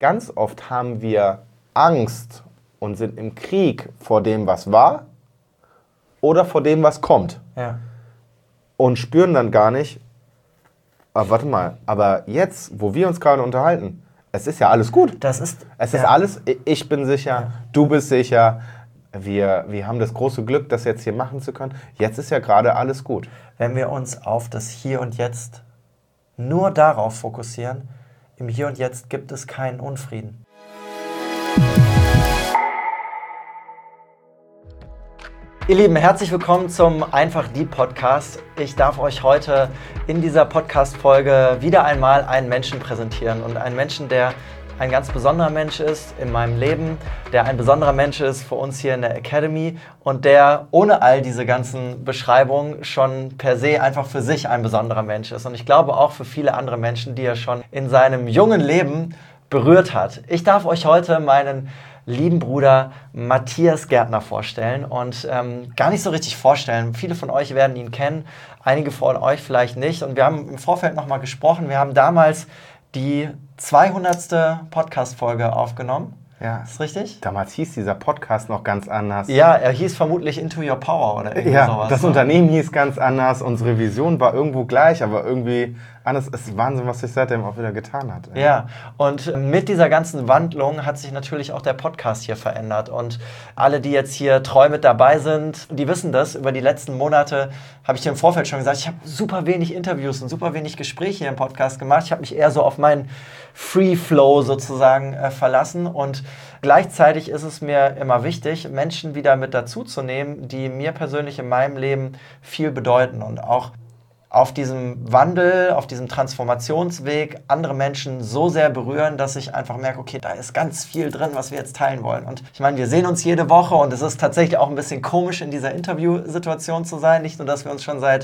Ganz oft haben wir Angst und sind im Krieg vor dem, was war oder vor dem, was kommt. Ja. Und spüren dann gar nicht, warte mal, aber jetzt, wo wir uns gerade unterhalten, es ist ja alles gut. Es ist alles, ich bin sicher, du bist sicher. Wir haben das große Glück, das jetzt hier machen zu können. Jetzt ist ja gerade alles gut. Wenn wir uns auf das Hier und Jetzt nur darauf fokussieren, im Hier und Jetzt gibt es keinen Unfrieden. Ihr Lieben, herzlich willkommen zum Einfach Die Podcast. Ich darf euch heute in dieser Podcast-Folge wieder einmal einen Menschen präsentieren. Und einen Menschen, der ein ganz besonderer Mensch ist in meinem Leben, der ein besonderer Mensch ist für uns hier in der Academy und der ohne all diese ganzen Beschreibungen schon per se einfach für sich ein besonderer Mensch ist. Und ich glaube auch für viele andere Menschen, die er schon in seinem jungen Leben berührt hat. Ich darf euch heute meinen lieben Bruder Matthias Gärtner vorstellen und gar nicht so richtig vorstellen. Viele von euch werden ihn kennen, einige von euch vielleicht nicht. Und wir haben im Vorfeld nochmal gesprochen. Wir haben damals die 200. Podcast-Folge aufgenommen. Ja. Ist richtig? Damals hieß dieser Podcast noch ganz anders. Ja, er hieß vermutlich Into Your Power oder irgendwie sowas. Das Unternehmen hieß ganz anders, unsere Vision war irgendwo gleich, aber irgendwie anders. Es ist Wahnsinn, was sich seitdem auch wieder getan hat. Ja, und mit dieser ganzen Wandlung hat sich natürlich auch der Podcast hier verändert. Und alle, die jetzt hier treu mit dabei sind, die wissen das. Über die letzten Monate habe ich dir im Vorfeld schon gesagt, ich habe super wenig Interviews und super wenig Gespräche hier im Podcast gemacht. Ich habe mich eher so auf meinen Free Flow sozusagen verlassen. Und gleichzeitig ist es mir immer wichtig, Menschen wieder mit dazu zu nehmen, die mir persönlich in meinem Leben viel bedeuten und auch auf diesem Wandel, auf diesem Transformationsweg andere Menschen so sehr berühren, dass ich einfach merke, okay, da ist ganz viel drin, was wir jetzt teilen wollen. Und ich meine, wir sehen uns jede Woche und es ist tatsächlich auch ein bisschen komisch, in dieser Interviewsituation zu sein. Nicht nur, dass wir uns schon seit,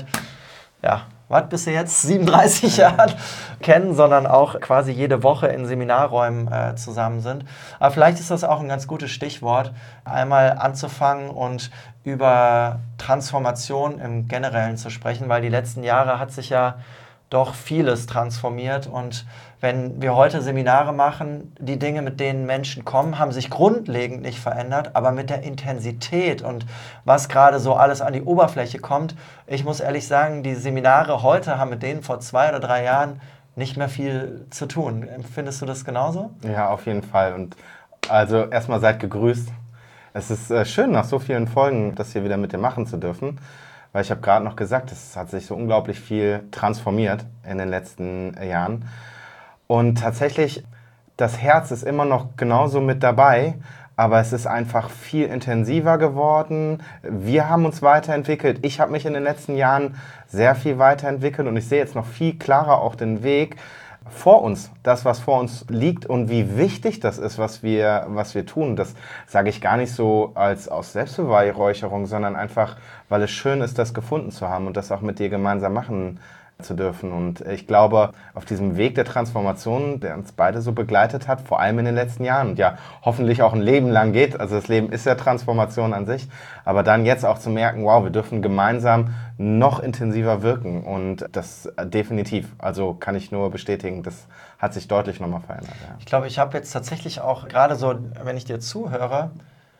was bist du jetzt, 37 Jahren kennen, sondern auch quasi jede Woche in Seminarräumen zusammen sind. Aber vielleicht ist das auch ein ganz gutes Stichwort, einmal anzufangen und über Transformation im Generellen zu sprechen, weil die letzten Jahre hat sich ja doch vieles transformiert. Und wenn wir heute Seminare machen, die Dinge, mit denen Menschen kommen, haben sich grundlegend nicht verändert, aber mit der Intensität und was gerade so alles an die Oberfläche kommt, ich muss ehrlich sagen, die Seminare heute haben mit denen vor 2 oder 3 Jahren nicht mehr viel zu tun. Findest du das genauso? Ja, auf jeden Fall. Und also erstmal seid gegrüßt. Es ist schön, nach so vielen Folgen das hier wieder mit dir machen zu dürfen. Weil ich habe gerade noch gesagt, es hat sich so unglaublich viel transformiert in den letzten Jahren. Und tatsächlich, das Herz ist immer noch genauso mit dabei, aber es ist einfach viel intensiver geworden. Wir haben uns weiterentwickelt. Ich habe mich in den letzten Jahren sehr viel weiterentwickelt und ich sehe jetzt noch viel klarer auch den Weg vor uns, das, was vor uns liegt und wie wichtig das ist, was wir tun. Das sage ich gar nicht so aus Selbstbeweihräucherung, sondern einfach, weil es schön ist, das gefunden zu haben und das auch mit dir gemeinsam machen zu dürfen. Und ich glaube, auf diesem Weg der Transformation, der uns beide so begleitet hat, vor allem in den letzten Jahren und ja hoffentlich auch ein Leben lang geht, also das Leben ist ja Transformation an sich, aber dann jetzt auch zu merken, wow, wir dürfen gemeinsam noch intensiver wirken und das definitiv, also kann ich nur bestätigen, das hat sich deutlich nochmal verändert. Ja. Ich glaube, ich habe jetzt tatsächlich auch gerade so, wenn ich dir zuhöre,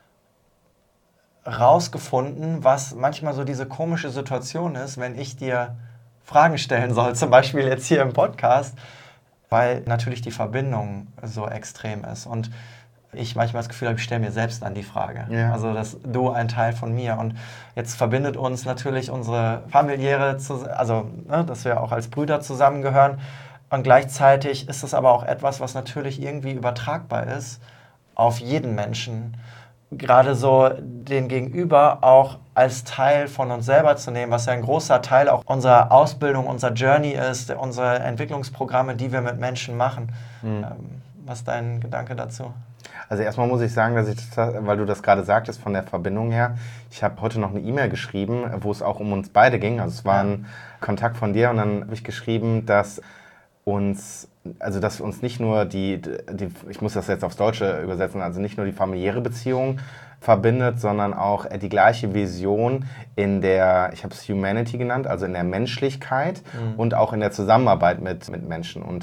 rausgefunden, was manchmal so diese komische Situation ist, wenn ich dir Fragen stellen soll, zum Beispiel jetzt hier im Podcast, weil natürlich die Verbindung so extrem ist und ich manchmal das Gefühl habe, ich stelle mir selbst an die Frage. Ja. Also, dass du ein Teil von mir und jetzt verbindet uns natürlich unsere familiäre, dass wir auch als Brüder zusammengehören und gleichzeitig ist es aber auch etwas, was natürlich irgendwie übertragbar ist auf jeden Menschen. Gerade so den Gegenüber auch als Teil von uns selber zu nehmen, was ja ein großer Teil auch unserer Ausbildung, unserer Journey ist, unsere Entwicklungsprogramme, die wir mit Menschen machen. Was ist dein Gedanke dazu? Also erstmal muss ich sagen, dass weil du das gerade sagtest, von der Verbindung her, ich habe heute noch eine E-Mail geschrieben, wo es auch um uns beide ging. Also es war ein Kontakt von dir und dann habe ich geschrieben, dass uns nicht nur ich muss das jetzt aufs Deutsche übersetzen, also nicht nur die familiäre Beziehung verbindet, sondern auch die gleiche Vision in der, ich habe es Humanity genannt, also in der Menschlichkeit und auch in der Zusammenarbeit mit Menschen. Und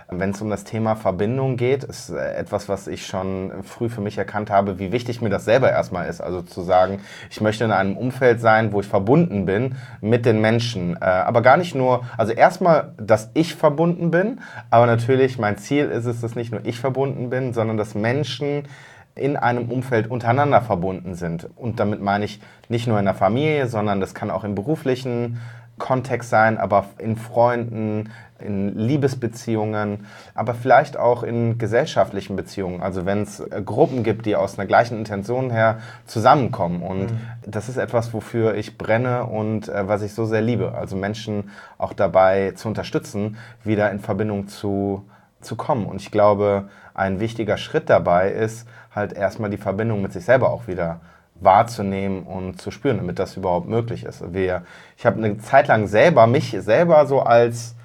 Wenn es um das Thema Verbindung geht, ist etwas, was ich schon früh für mich erkannt habe, wie wichtig mir das selber erstmal ist. Also zu sagen, ich möchte in einem Umfeld sein, wo ich verbunden bin mit den Menschen. Aber gar nicht nur, also erstmal, dass ich verbunden bin, aber natürlich mein Ziel ist es, dass nicht nur ich verbunden bin, sondern dass Menschen in einem Umfeld untereinander verbunden sind. Und damit meine ich nicht nur in der Familie, sondern das kann auch im beruflichen Kontext sein, aber in Freunden, in Liebesbeziehungen, aber vielleicht auch in gesellschaftlichen Beziehungen. Also wenn es Gruppen gibt, die aus einer gleichen Intention her zusammenkommen. Und das ist etwas, wofür ich brenne und was ich so sehr liebe. Also Menschen auch dabei zu unterstützen, wieder in Verbindung zu kommen. Und ich glaube, ein wichtiger Schritt dabei ist, halt erstmal die Verbindung mit sich selber auch wieder wahrzunehmen und zu spüren, damit das überhaupt möglich ist. Ich habe eine Zeit lang mich selber so als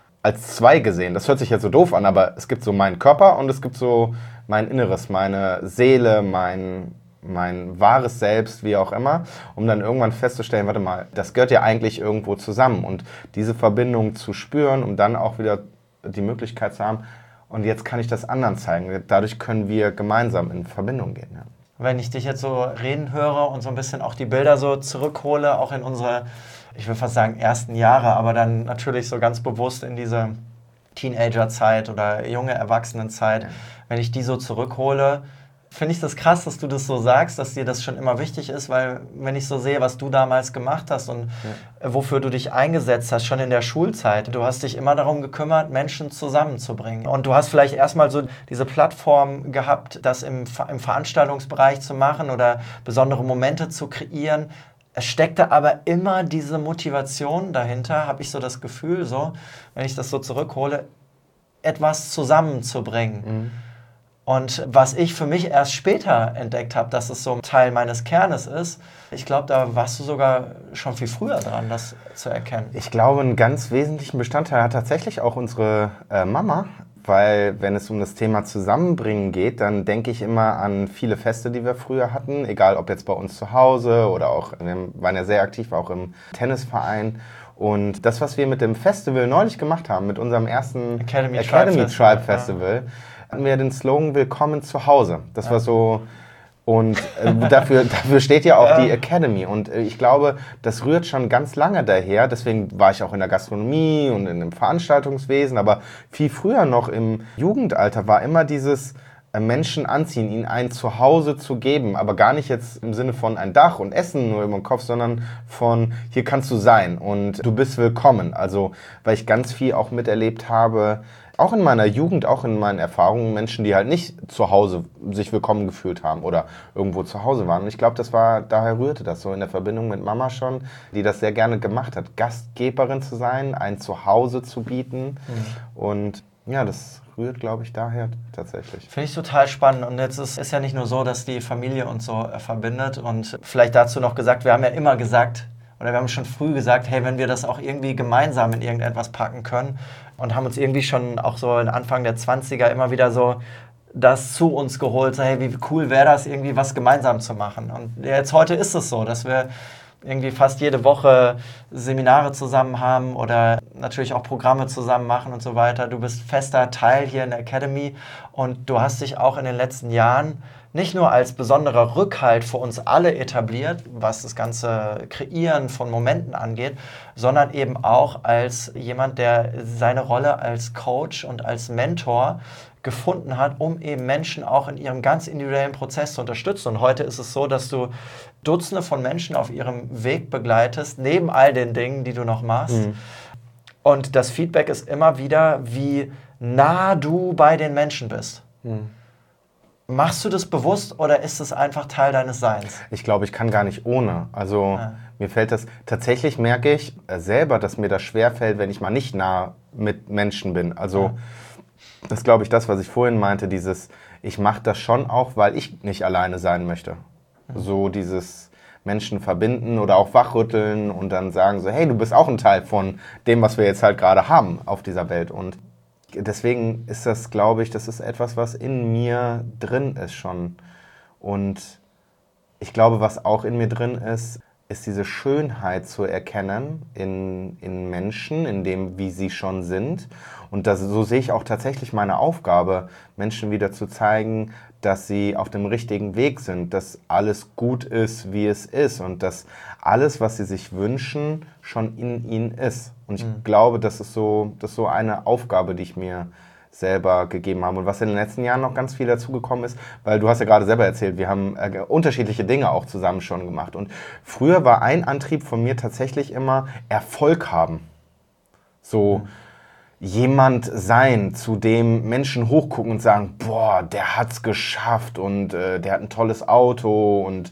zwei gesehen. Das hört sich jetzt so doof an, aber es gibt so meinen Körper und es gibt so mein Inneres, meine Seele, mein wahres Selbst, wie auch immer, um dann irgendwann festzustellen, warte mal, das gehört ja eigentlich irgendwo zusammen. Und diese Verbindung zu spüren, um dann auch wieder die Möglichkeit zu haben, und jetzt kann ich das anderen zeigen. Dadurch können wir gemeinsam in Verbindung gehen. Ja. Wenn ich dich jetzt so reden höre und so ein bisschen auch die Bilder so zurückhole, auch in unsere, ich will fast sagen, ersten Jahre, aber dann natürlich so ganz bewusst in diese Teenagerzeit oder junge Erwachsenenzeit, wenn ich die so zurückhole, finde ich das krass, dass du das so sagst, dass dir das schon immer wichtig ist, weil wenn ich so sehe, was du damals gemacht hast und wofür du dich eingesetzt hast, schon in der Schulzeit, du hast dich immer darum gekümmert, Menschen zusammenzubringen. Und du hast vielleicht erstmal so diese Plattform gehabt, das im Veranstaltungsbereich zu machen oder besondere Momente zu kreieren. Es steckte aber immer diese Motivation dahinter, habe ich so das Gefühl, so, wenn ich das so zurückhole, etwas zusammenzubringen. Und was ich für mich erst später entdeckt habe, dass es so ein Teil meines Kernes ist, ich glaube, da warst du sogar schon viel früher dran, das zu erkennen. Ich glaube, einen ganz wesentlichen Bestandteil hat tatsächlich auch unsere Mama, weil wenn es um das Thema Zusammenbringen geht, dann denke ich immer an viele Feste, die wir früher hatten, egal ob jetzt bei uns zu Hause oder auch, wir waren ja sehr aktiv auch im Tennisverein. Und das, was wir mit dem Festival neulich gemacht haben, mit unserem ersten Academy Tribe Festival, hatten wir den Slogan Willkommen zu Hause. Das war so, und dafür steht ja auch die Academy. Und ich glaube, das rührt schon ganz lange daher. Deswegen war ich auch in der Gastronomie und in dem Veranstaltungswesen. Aber viel früher noch im Jugendalter war immer dieses Menschen anziehen, ihnen ein Zuhause zu geben. Aber gar nicht jetzt im Sinne von ein Dach und Essen nur über den Kopf, sondern von hier kannst du sein und du bist willkommen. Also, weil ich ganz viel auch miterlebt habe, auch in meiner Jugend, auch in meinen Erfahrungen, Menschen, die halt nicht zu Hause sich willkommen gefühlt haben oder irgendwo zu Hause waren. Und ich glaube, daher rührte das so in der Verbindung mit Mama schon, die das sehr gerne gemacht hat, Gastgeberin zu sein, ein Zuhause zu bieten. Und ja, das rührt, glaube ich, daher tatsächlich. Finde ich total spannend. Und jetzt ist ja nicht nur so, dass die Familie uns so verbindet. Und vielleicht dazu noch gesagt, wir haben ja immer gesagt, oder wir haben schon früh gesagt, hey, wenn wir das auch irgendwie gemeinsam in irgendetwas packen können, und haben uns irgendwie schon auch so in Anfang der 20er immer wieder so das zu uns geholt, so, hey, wie cool wäre das, irgendwie was gemeinsam zu machen. Und jetzt heute ist es so, dass wir irgendwie fast jede Woche Seminare zusammen haben oder natürlich auch Programme zusammen machen und so weiter. Du bist fester Teil hier in der Academy und du hast dich auch in den letzten Jahren nicht nur als besonderer Rückhalt für uns alle etabliert, was das ganze Kreieren von Momenten angeht, sondern eben auch als jemand, der seine Rolle als Coach und als Mentor gefunden hat, um eben Menschen auch in ihrem ganz individuellen Prozess zu unterstützen. Und heute ist es so, dass du Dutzende von Menschen auf ihrem Weg begleitest, neben all den Dingen, die du noch machst. Und das Feedback ist immer wieder, wie nah du bei den Menschen bist. Machst du das bewusst oder ist es einfach Teil deines Seins? Ich glaube, ich kann gar nicht ohne. Also mir fällt das, tatsächlich merke ich selber, dass mir das schwerfällt, wenn ich mal nicht nah mit Menschen bin. Also das ist, glaube ich, das, was ich vorhin meinte, ich mache das schon auch, weil ich nicht alleine sein möchte. So dieses Menschen verbinden oder auch wachrütteln und dann sagen so, hey, du bist auch ein Teil von dem, was wir jetzt halt gerade haben auf dieser Welt. Und deswegen ist das, glaube ich, das ist etwas, was in mir drin ist schon. Und ich glaube, was auch in mir drin ist, ist diese Schönheit zu erkennen in Menschen, in dem, wie sie schon sind. Und so sehe ich auch tatsächlich meine Aufgabe, Menschen wieder zu zeigen, dass sie auf dem richtigen Weg sind, dass alles gut ist, wie es ist und dass alles, was sie sich wünschen, schon in ihnen ist. Und ich glaube, das ist so eine Aufgabe, die ich mir selber gegeben habe. Und was in den letzten Jahren noch ganz viel dazugekommen ist, weil du hast ja gerade selber erzählt, wir haben unterschiedliche Dinge auch zusammen schon gemacht. Und früher war ein Antrieb von mir tatsächlich immer Erfolg haben. So jemand sein, zu dem Menschen hochgucken und sagen, boah, der hat's geschafft und der hat ein tolles Auto und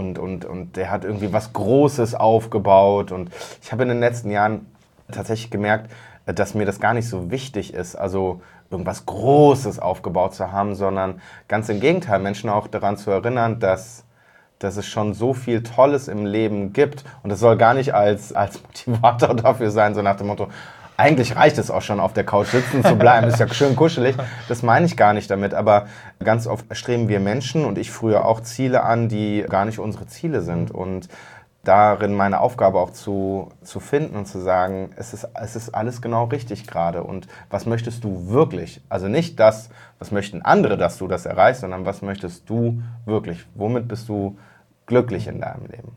der hat irgendwie was Großes aufgebaut. Und ich habe in den letzten Jahren tatsächlich gemerkt, dass mir das gar nicht so wichtig ist, also irgendwas Großes aufgebaut zu haben, sondern ganz im Gegenteil, Menschen auch daran zu erinnern, dass es schon so viel Tolles im Leben gibt. Und es soll gar nicht als Motivator dafür sein, so nach dem Motto, eigentlich reicht es auch schon, auf der Couch sitzen zu bleiben, ist ja schön kuschelig. Das meine ich gar nicht damit, aber ganz oft streben wir Menschen und ich früher auch Ziele an, die gar nicht unsere Ziele sind. Und darin meine Aufgabe auch zu finden und zu sagen, es ist alles genau richtig gerade und was möchtest du wirklich? Also nicht das, was möchten andere, dass du das erreichst, sondern was möchtest du wirklich? Womit bist du glücklich in deinem Leben?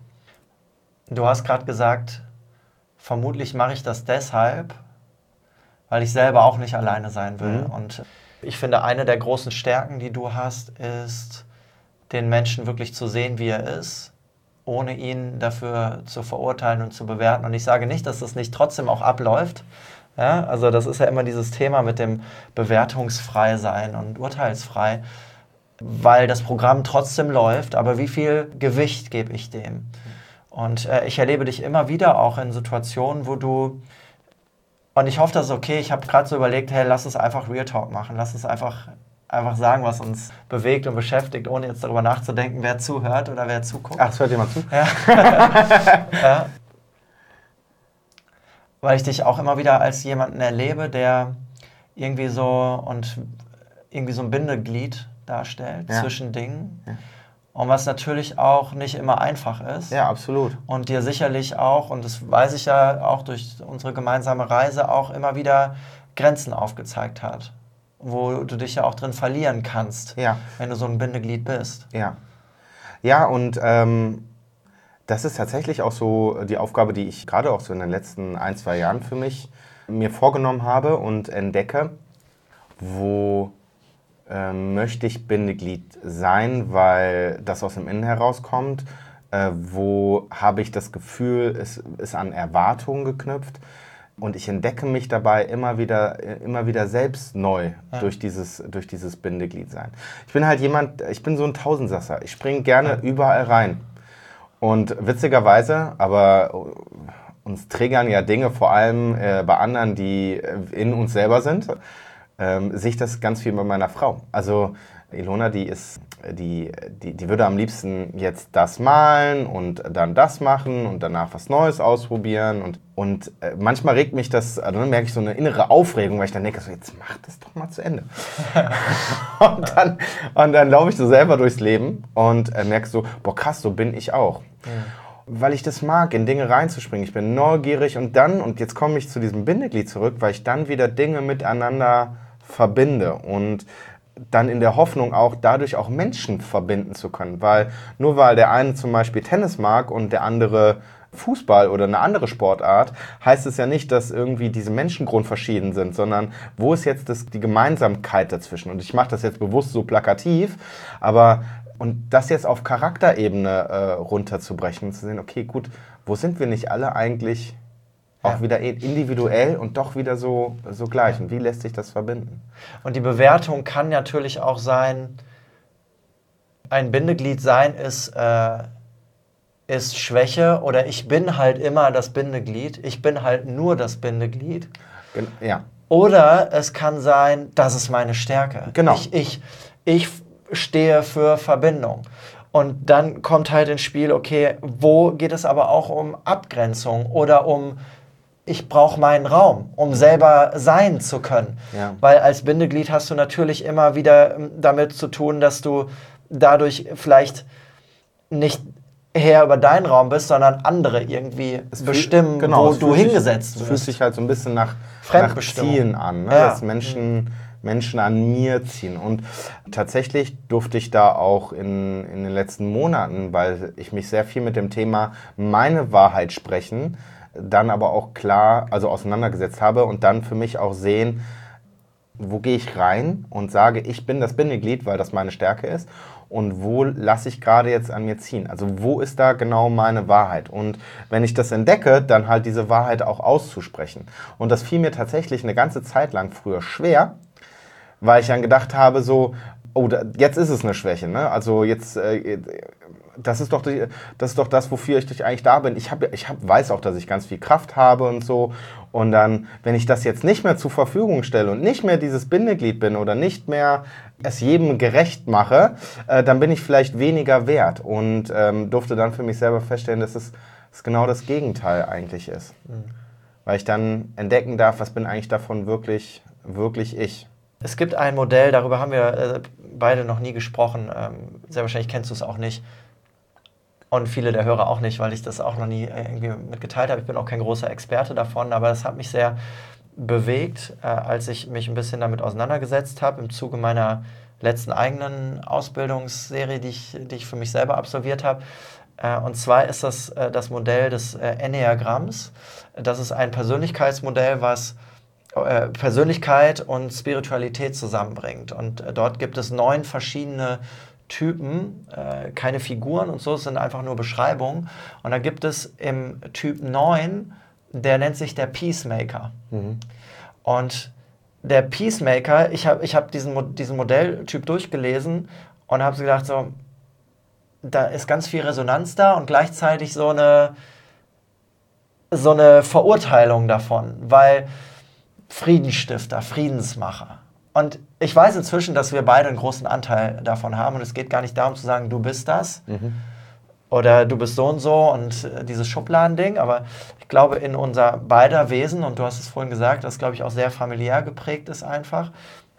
Du hast gerade gesagt, vermutlich mache ich das deshalb, weil ich selber auch nicht alleine sein will. Und ich finde, eine der großen Stärken, die du hast, ist, den Menschen wirklich zu sehen, wie er ist, ohne ihn dafür zu verurteilen und zu bewerten. Und ich sage nicht, dass das nicht trotzdem auch abläuft. Ja, also das ist ja immer dieses Thema mit dem bewertungsfrei sein und urteilsfrei, weil das Programm trotzdem läuft, aber wie viel Gewicht gebe ich dem? Und ich erlebe dich immer wieder auch in Situationen, wo du, und ich hoffe, das ist okay, ich habe gerade so überlegt, hey, lass uns einfach Real Talk machen, lass uns einfach sagen, was uns bewegt und beschäftigt, ohne jetzt darüber nachzudenken, wer zuhört oder wer zuguckt. Ach, es hört jemand zu? Ja. Ja. Weil ich dich auch immer wieder als jemanden erlebe, der irgendwie so ein Bindeglied darstellt zwischen Dingen. Ja. Und was natürlich auch nicht immer einfach ist. Ja, absolut. Und dir sicherlich auch, und das weiß ich ja auch durch unsere gemeinsame Reise, auch immer wieder Grenzen aufgezeigt hat, wo du dich ja auch drin verlieren kannst, wenn du so ein Bindeglied bist. Ja, ja, und das ist tatsächlich auch so die Aufgabe, die ich gerade auch so in den letzten 1-2 Jahren für mich mir vorgenommen habe und entdecke, wo möchte ich Bindeglied sein, weil das aus dem Innen herauskommt, wo habe ich das Gefühl, es ist an Erwartungen geknüpft. Und ich entdecke mich dabei immer wieder selbst neu durch dieses Bindeglied sein. Ich bin halt ich bin so ein Tausendsasser. Ich springe gerne überall rein. Und witzigerweise, aber uns triggern ja Dinge vor allem bei anderen, die in uns selber sind, sehe ich das ganz viel bei meiner Frau. Also Ilona, die würde am liebsten jetzt das malen und dann das machen und danach was Neues ausprobieren. Und manchmal regt mich das, also dann merke ich so eine innere Aufregung, weil ich dann denke, so, jetzt mach das doch mal zu Ende. und dann laufe ich so selber durchs Leben und merke so, boah krass, so bin ich auch. Weil ich das mag, in Dinge reinzuspringen. Ich bin neugierig und jetzt komme ich zu diesem Bindeglied zurück, weil ich dann wieder Dinge miteinander verbinde und dann in der Hoffnung auch, dadurch auch Menschen verbinden zu können. Weil nur weil der eine zum Beispiel Tennis mag und der andere Fußball oder eine andere Sportart, heißt es ja nicht, dass irgendwie diese Menschen grundverschieden sind, sondern wo ist jetzt die Gemeinsamkeit dazwischen? Und ich mache das jetzt bewusst so plakativ, aber und das jetzt auf Charakterebene runterzubrechen und zu sehen, okay, gut, wo sind wir nicht alle eigentlich auch wieder individuell und doch wieder so gleich? Und wie lässt sich das verbinden? Und die Bewertung kann natürlich auch sein, ein Bindeglied sein ist Schwäche oder ich bin halt immer das Bindeglied, ich bin halt nur das Bindeglied. Ja. Oder es kann sein, das ist meine Stärke. Genau. Ich stehe für Verbindung. Und dann kommt halt ins Spiel, okay, wo geht es aber auch um Abgrenzung oder ich brauche meinen Raum, um selber sein zu können. Ja. Weil als Bindeglied hast du natürlich immer wieder damit zu tun, dass du dadurch vielleicht nicht Herr über deinen Raum bist, sondern andere irgendwie bestimmen, wo du hingesetzt wirst. Es fühlt sich halt so ein bisschen nach Ziehen an, ne? Ja. Dass Menschen an mir ziehen. Und tatsächlich durfte ich da auch in den letzten Monaten, weil ich mich sehr viel mit dem Thema meine Wahrheit sprechen, dann aber auch klar, also auseinandergesetzt habe und dann für mich auch sehen, wo gehe ich rein und sage, ich bin das Bindeglied, weil das meine Stärke ist. Und wo lasse ich gerade jetzt an mir ziehen? Also wo ist da genau meine Wahrheit? Und wenn ich das entdecke, dann halt diese Wahrheit auch auszusprechen. Und das fiel mir tatsächlich eine ganze Zeit lang früher schwer, weil ich dann gedacht habe so, oh, jetzt ist es eine Schwäche, ne? Also jetzt, das ist doch das, wofür ich eigentlich da bin. Ich weiß auch, dass ich ganz viel Kraft habe und so. Und dann, wenn ich das jetzt nicht mehr zur Verfügung stelle und nicht mehr dieses Bindeglied bin oder nicht mehr es jedem gerecht mache, dann bin ich vielleicht weniger wert und durfte dann für mich selber feststellen, dass es genau das Gegenteil eigentlich ist. Mhm. Weil ich dann entdecken darf, was bin eigentlich davon wirklich, wirklich ich. Es gibt ein Modell, darüber haben wir beide noch nie gesprochen. Sehr wahrscheinlich kennst du es auch nicht. Und viele der Hörer auch nicht, weil ich das auch noch nie irgendwie mitgeteilt habe. Ich bin auch kein großer Experte davon, aber es hat mich sehr bewegt, als ich mich ein bisschen damit auseinandergesetzt habe, im Zuge meiner letzten eigenen Ausbildungsserie, die ich für mich selber absolviert habe. Und zwar ist das Modell des Enneagramms. Das ist ein Persönlichkeitsmodell, was Persönlichkeit und Spiritualität zusammenbringt. Und dort gibt es 9 verschiedene Typen, keine Figuren und so, es sind einfach nur Beschreibungen. Und da gibt es im Typ 9, der nennt sich der Peacemaker. Mhm. Und der Peacemaker, ich hab diesen Modelltyp durchgelesen und habe so gedacht, so, da ist ganz viel Resonanz da und gleichzeitig so eine Verurteilung davon, weil Friedensstifter, Friedensmacher. Und ich weiß inzwischen, dass wir beide einen großen Anteil davon haben und es geht gar nicht darum zu sagen, du bist das oder du bist so und so und dieses Schubladending, aber ich glaube, in unser beider Wesen, und du hast es vorhin gesagt, das glaube ich auch sehr familiär geprägt ist einfach,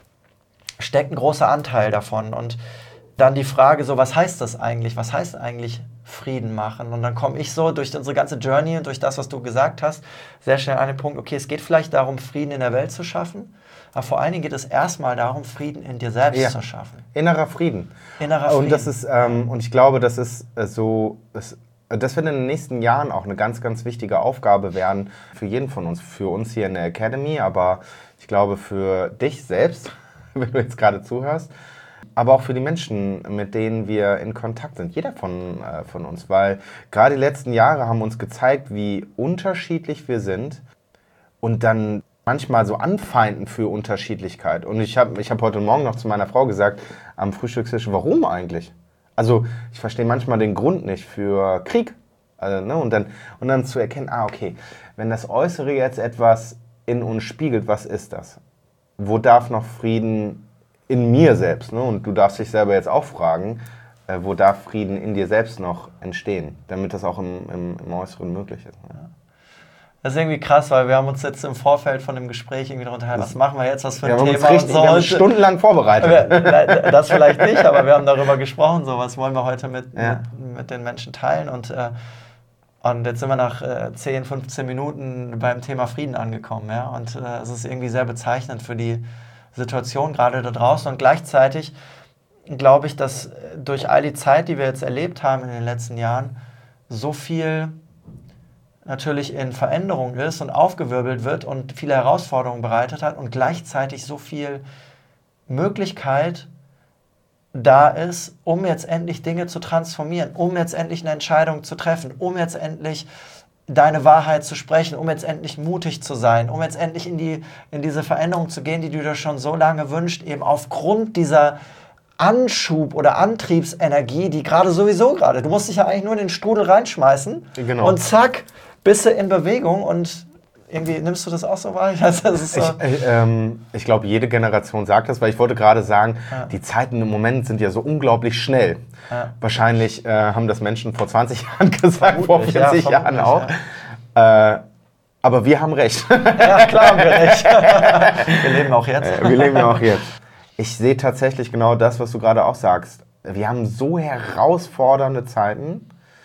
steckt ein großer Anteil davon. Und dann die Frage so, was heißt das eigentlich? Was heißt eigentlich Frieden machen? Und dann komme ich so durch unsere ganze Journey und durch das, was du gesagt hast, sehr schnell an den Punkt, okay, es geht vielleicht darum, Frieden in der Welt zu schaffen, aber vor allen Dingen geht es erstmal darum, Frieden in dir selbst zu schaffen. Innerer Frieden. Und das ist, und ich glaube, das ist so, das wird in den nächsten Jahren auch eine ganz, ganz wichtige Aufgabe werden für jeden von uns, für uns hier in der Academy, aber ich glaube für dich selbst, wenn du jetzt gerade zuhörst, aber auch für die Menschen, mit denen wir in Kontakt sind, jeder von uns, weil gerade die letzten Jahre haben uns gezeigt, wie unterschiedlich wir sind und dann manchmal so anfeinden für Unterschiedlichkeit. Und ich hab heute Morgen noch zu meiner Frau gesagt, am Frühstückstisch, warum eigentlich? Also ich verstehe manchmal den Grund nicht für Krieg. Ne? Und dann zu erkennen, okay, wenn das Äußere jetzt etwas in uns spiegelt, was ist das? Wo darf noch Frieden in mir selbst? Ne? Und du darfst dich selber jetzt auch fragen, wo darf Frieden in dir selbst noch entstehen, damit das auch im Äußeren möglich ist. Ne? Das ist irgendwie krass, weil wir haben uns jetzt im Vorfeld von dem Gespräch irgendwie darunter unterhalten, was machen wir jetzt, was für ein Thema und so. Wir haben uns stundenlang vorbereitet. Das vielleicht nicht, aber wir haben darüber gesprochen, so was wollen wir heute mit den Menschen teilen und jetzt sind wir nach 10, 15 Minuten beim Thema Frieden angekommen. Ja? Und es ist irgendwie sehr bezeichnend für die Situation gerade da draußen und gleichzeitig glaube ich, dass durch all die Zeit, die wir jetzt erlebt haben in den letzten Jahren, so viel natürlich in Veränderung ist und aufgewirbelt wird und viele Herausforderungen bereitet hat und gleichzeitig so viel Möglichkeit da ist, um jetzt endlich Dinge zu transformieren, um jetzt endlich eine Entscheidung zu treffen, um jetzt endlich deine Wahrheit zu sprechen, um jetzt endlich mutig zu sein, um jetzt endlich in diese Veränderung zu gehen, die du dir schon so lange wünschst, eben aufgrund dieser Anschub- oder Antriebsenergie, die du musst dich ja eigentlich nur in den Strudel reinschmeißen und zack, bist du in Bewegung und irgendwie nimmst du das auch so wahr? Ich glaube, jede Generation sagt das, weil ich wollte gerade sagen, die Zeiten im Moment sind ja so unglaublich schnell. Ja. Wahrscheinlich haben das Menschen vor 20 Jahren gesagt, vor 40 Jahren auch. Ja. Aber wir haben recht. Ja, klar haben wir recht. Wir leben auch jetzt. Wir leben auch jetzt. Ich sehe tatsächlich genau das, was du gerade auch sagst. Wir haben so herausfordernde Zeiten.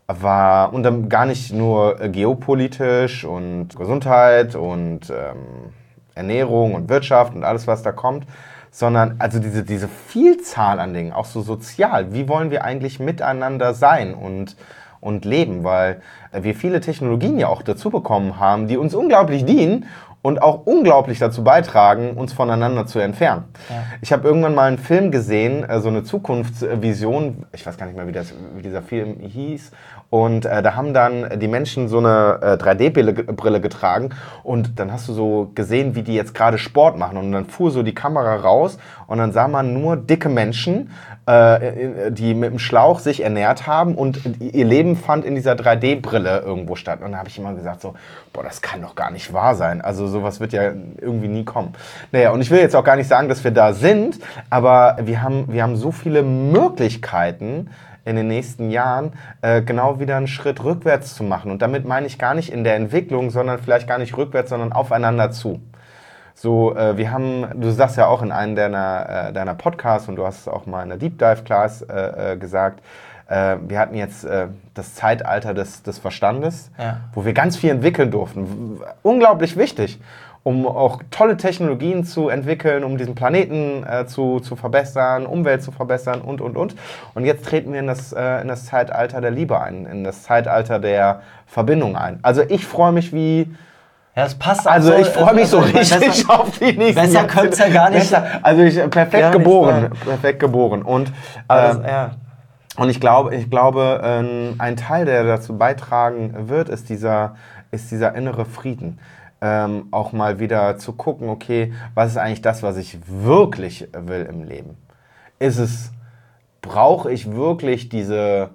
und dann gar nicht nur geopolitisch und Gesundheit und Ernährung und Wirtschaft und alles, was da kommt, sondern also diese Vielzahl an Dingen, auch so sozial. Wie wollen wir eigentlich miteinander sein und leben? Weil wir viele Technologien ja auch dazu bekommen haben, die uns unglaublich dienen und auch unglaublich dazu beitragen, uns voneinander zu entfernen. Ja. Ich habe irgendwann mal einen Film gesehen, so eine Zukunftsvision, ich weiß gar nicht mehr, wie dieser Film hieß, und da haben dann die Menschen so eine 3D-Brille getragen und dann hast du so gesehen, wie die jetzt gerade Sport machen und dann fuhr so die Kamera raus und dann sah man nur dicke Menschen, die mit dem Schlauch sich ernährt haben und ihr Leben fand in dieser 3D-Brille irgendwo statt. Und da habe ich immer gesagt so, boah, das kann doch gar nicht wahr sein. Also sowas wird ja irgendwie nie kommen. Naja, und ich will jetzt auch gar nicht sagen, dass wir da sind, aber wir haben so viele Möglichkeiten in den nächsten Jahren genau wieder einen Schritt rückwärts zu machen. Und damit meine ich gar nicht in der Entwicklung, sondern vielleicht gar nicht rückwärts, sondern aufeinander zu. So, du sagst ja auch in einem deiner Podcasts und du hast es auch mal in der Deep Dive Class gesagt, wir hatten jetzt das Zeitalter des Verstandes, wo wir ganz viel entwickeln durften. Unglaublich wichtig, um auch tolle Technologien zu entwickeln, um diesen Planeten zu verbessern, Umwelt zu verbessern und. Und jetzt treten wir in das Zeitalter der Liebe ein, in das Zeitalter der Verbindung ein. Also ich freue mich wie... Ja, das passt auch also so. Ich freue mich so richtig auf die nächsten Jahre. Besser könnte es ja gar nicht. Perfekt geboren. Und und ich glaube, ein Teil, der dazu beitragen wird, ist dieser innere Frieden. Auch mal wieder zu gucken, okay, was ist eigentlich das, was ich wirklich will im Leben? Brauche ich wirklich dieses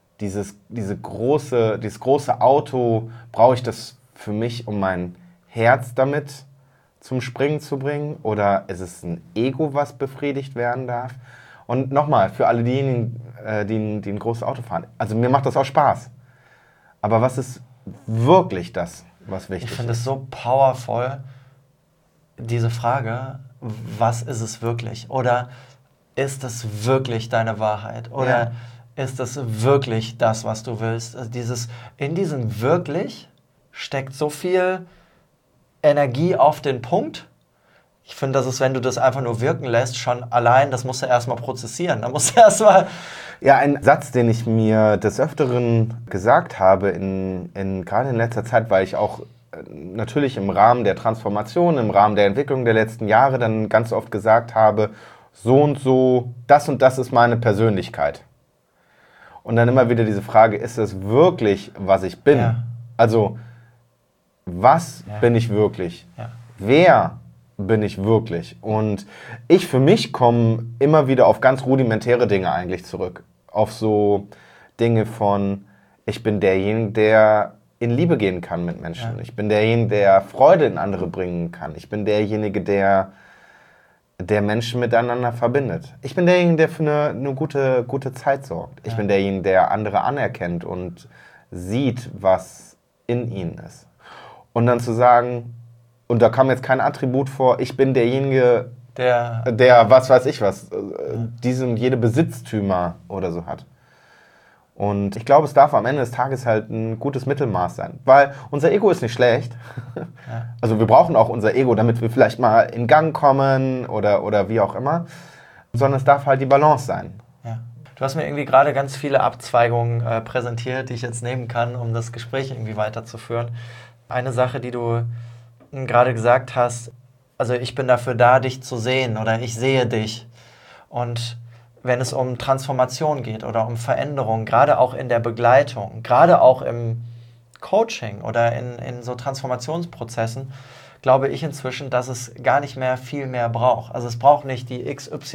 große Auto, brauche ich das für mich, um mein Herz damit zum Springen zu bringen? Oder ist es ein Ego, was befriedigt werden darf? Und nochmal, für alle diejenigen, die ein großes Auto fahren, also mir macht das auch Spaß. Aber was ist wirklich das, was wichtig ist? Ich finde es so powerful, diese Frage, was ist es wirklich? Oder ist es wirklich deine Wahrheit? Oder ist es wirklich das, was du willst? Also in diesem wirklich steckt so viel Energie auf den Punkt. Ich finde, das ist, wenn du das einfach nur wirken lässt, schon allein, das musst du erstmal prozessieren. Da musst du erstmal... Ja, ein Satz, den ich mir des Öfteren gesagt habe, gerade in letzter Zeit, weil ich auch natürlich im Rahmen der Transformation, im Rahmen der Entwicklung der letzten Jahre dann ganz oft gesagt habe, so und so, das und das ist meine Persönlichkeit. Und dann immer wieder diese Frage, ist es wirklich, was ich bin? Ja. Also, was bin ich wirklich? Ja. Wer bin ich wirklich? Und ich für mich komme immer wieder auf ganz rudimentäre Dinge eigentlich zurück. Auf so Dinge von, ich bin derjenige, der in Liebe gehen kann mit Menschen. Ja. Ich bin derjenige, der Freude in andere bringen kann. Ich bin derjenige, der Menschen miteinander verbindet. Ich bin derjenige, der für eine gute Zeit sorgt. Ich bin derjenige, der andere anerkennt und sieht, was in ihnen ist. Und dann zu sagen, und da kam jetzt kein Attribut vor, ich bin derjenige, der was weiß ich was, diese und jede Besitztümer oder so hat. Und ich glaube, es darf am Ende des Tages halt ein gutes Mittelmaß sein. Weil unser Ego ist nicht schlecht. Ja. Also wir brauchen auch unser Ego, damit wir vielleicht mal in Gang kommen oder wie auch immer. Sondern es darf halt die Balance sein. Ja. Du hast mir irgendwie gerade ganz viele Abzweigungen präsentiert, die ich jetzt nehmen kann, um das Gespräch irgendwie weiterzuführen. Eine Sache, die du gerade gesagt hast, also ich bin dafür da, dich zu sehen oder ich sehe dich. Und wenn es um Transformation geht oder um Veränderung, gerade auch in der Begleitung, gerade auch im Coaching oder in so Transformationsprozessen, glaube ich inzwischen, dass es gar nicht mehr viel mehr braucht. Also es braucht nicht die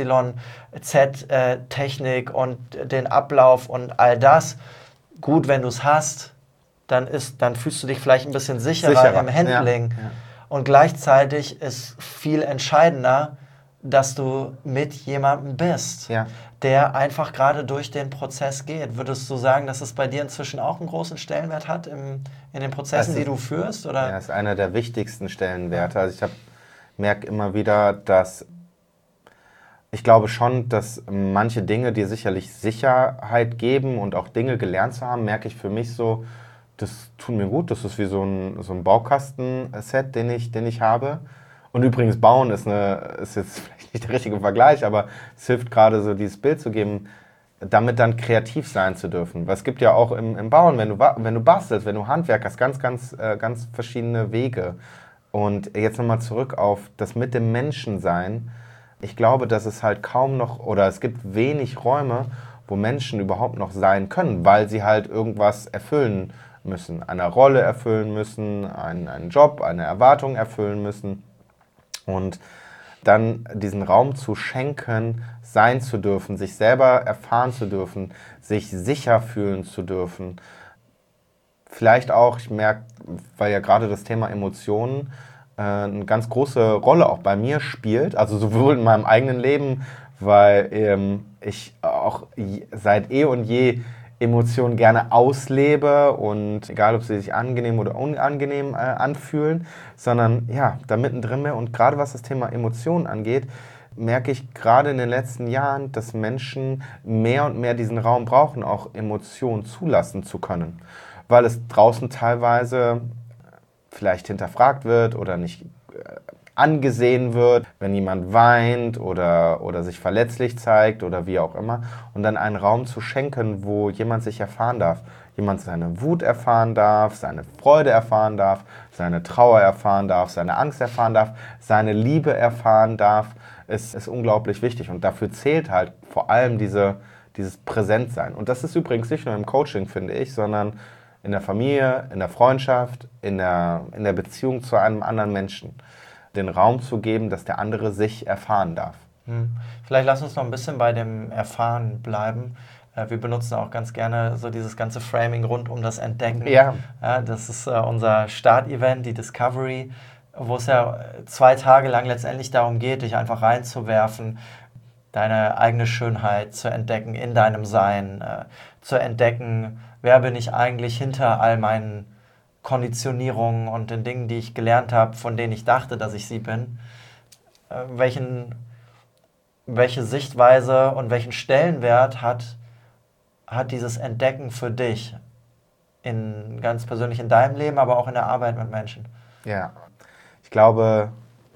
XYZ-Technik und den Ablauf und all das. Gut, wenn du es hast, dann fühlst du dich vielleicht ein bisschen sicherer im Handling. Ja. Und gleichzeitig ist viel entscheidender, dass du mit jemandem bist, der einfach gerade durch den Prozess geht. Würdest du sagen, dass es bei dir inzwischen auch einen großen Stellenwert hat in den Prozessen, die du führst? Oder? Ja, ist einer der wichtigsten Stellenwerte. Also ich merke immer wieder, dass Ich glaube schon, dass manche Dinge dir sicherlich Sicherheit geben und auch Dinge gelernt zu haben, merke ich für mich so, das tut mir gut. Das ist wie so ein Baukastenset, den ich habe. Und übrigens, Bauen ist jetzt vielleicht nicht der richtige Vergleich, aber es hilft gerade so, dieses Bild zu geben, damit dann kreativ sein zu dürfen. Weil es gibt ja auch im Bauen, wenn du bastelst, wenn du Handwerk hast, ganz verschiedene Wege. Und jetzt nochmal zurück auf das mit dem Menschen sein. Ich glaube, dass es halt kaum noch, oder es gibt wenig Räume, wo Menschen überhaupt noch sein können, weil sie halt irgendwas erfüllen müssen, eine Rolle erfüllen müssen, einen Job, eine Erwartung erfüllen müssen. Und dann diesen Raum zu schenken, sein zu dürfen, sich selber erfahren zu dürfen, sich sicher fühlen zu dürfen. Vielleicht auch, ich merke, weil ja gerade das Thema Emotionen eine ganz große Rolle auch bei mir spielt, also sowohl in meinem eigenen Leben, weil ich auch seit eh und je Emotionen gerne auslebe und egal, ob sie sich angenehm oder unangenehm anfühlen, sondern ja, da mittendrin bin. Und gerade was das Thema Emotionen angeht, merke ich gerade in den letzten Jahren, dass Menschen mehr und mehr diesen Raum brauchen, auch Emotionen zulassen zu können, weil es draußen teilweise vielleicht hinterfragt wird oder nicht angesehen wird, wenn jemand weint oder sich verletzlich zeigt oder wie auch immer. Und dann einen Raum zu schenken, wo jemand sich erfahren darf. Jemand seine Wut erfahren darf, seine Freude erfahren darf, seine Trauer erfahren darf, seine Angst erfahren darf, seine Liebe erfahren darf, ist unglaublich wichtig. Und dafür zählt halt vor allem dieses Präsentsein. Und das ist übrigens nicht nur im Coaching, finde ich, sondern in der Familie, in der Freundschaft, in der Beziehung zu einem anderen Menschen. Den Raum zu geben, dass der andere sich erfahren darf. Vielleicht lass uns noch ein bisschen bei dem Erfahren bleiben. Wir benutzen auch ganz gerne so dieses ganze Framing rund um das Entdecken. Ja. Das ist unser Startevent, die Discovery, wo es ja 2 Tage lang letztendlich darum geht, dich einfach reinzuwerfen, deine eigene Schönheit zu entdecken in deinem Sein, zu entdecken, wer bin ich eigentlich hinter all meinen Konditionierungen und den Dingen, die ich gelernt habe, von denen ich dachte, dass ich sie bin. Welche Sichtweise und welchen Stellenwert hat dieses Entdecken für dich, ganz persönlich in deinem Leben, aber auch in der Arbeit mit Menschen? Ja, ich glaube,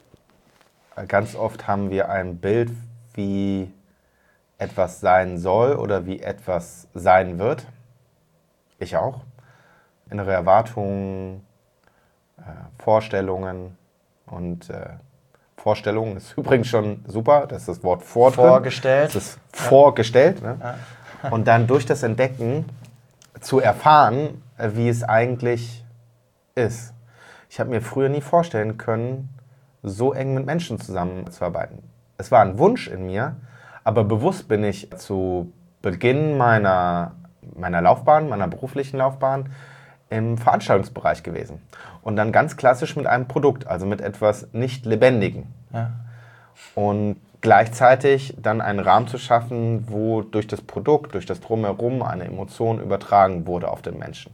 ganz oft haben wir ein Bild, wie etwas sein soll oder wie etwas sein wird. Ich auch. Innere Erwartungen, Vorstellungen und Vorstellungen ist übrigens schon super, das ist das Wort vorgestellt. Das ist vorgestellt. Ne? Ja. Und dann durch das Entdecken zu erfahren, wie es eigentlich ist. Ich habe mir früher nie vorstellen können, so eng mit Menschen zusammenzuarbeiten. Es war ein Wunsch in mir, aber bewusst bin ich zu Beginn meiner Laufbahn, meiner beruflichen Laufbahn, im Veranstaltungsbereich gewesen. Und dann ganz klassisch mit einem Produkt, also mit etwas nicht Lebendigem. Ja. Und gleichzeitig dann einen Rahmen zu schaffen, wo durch das Produkt, durch das Drumherum eine Emotion übertragen wurde auf den Menschen.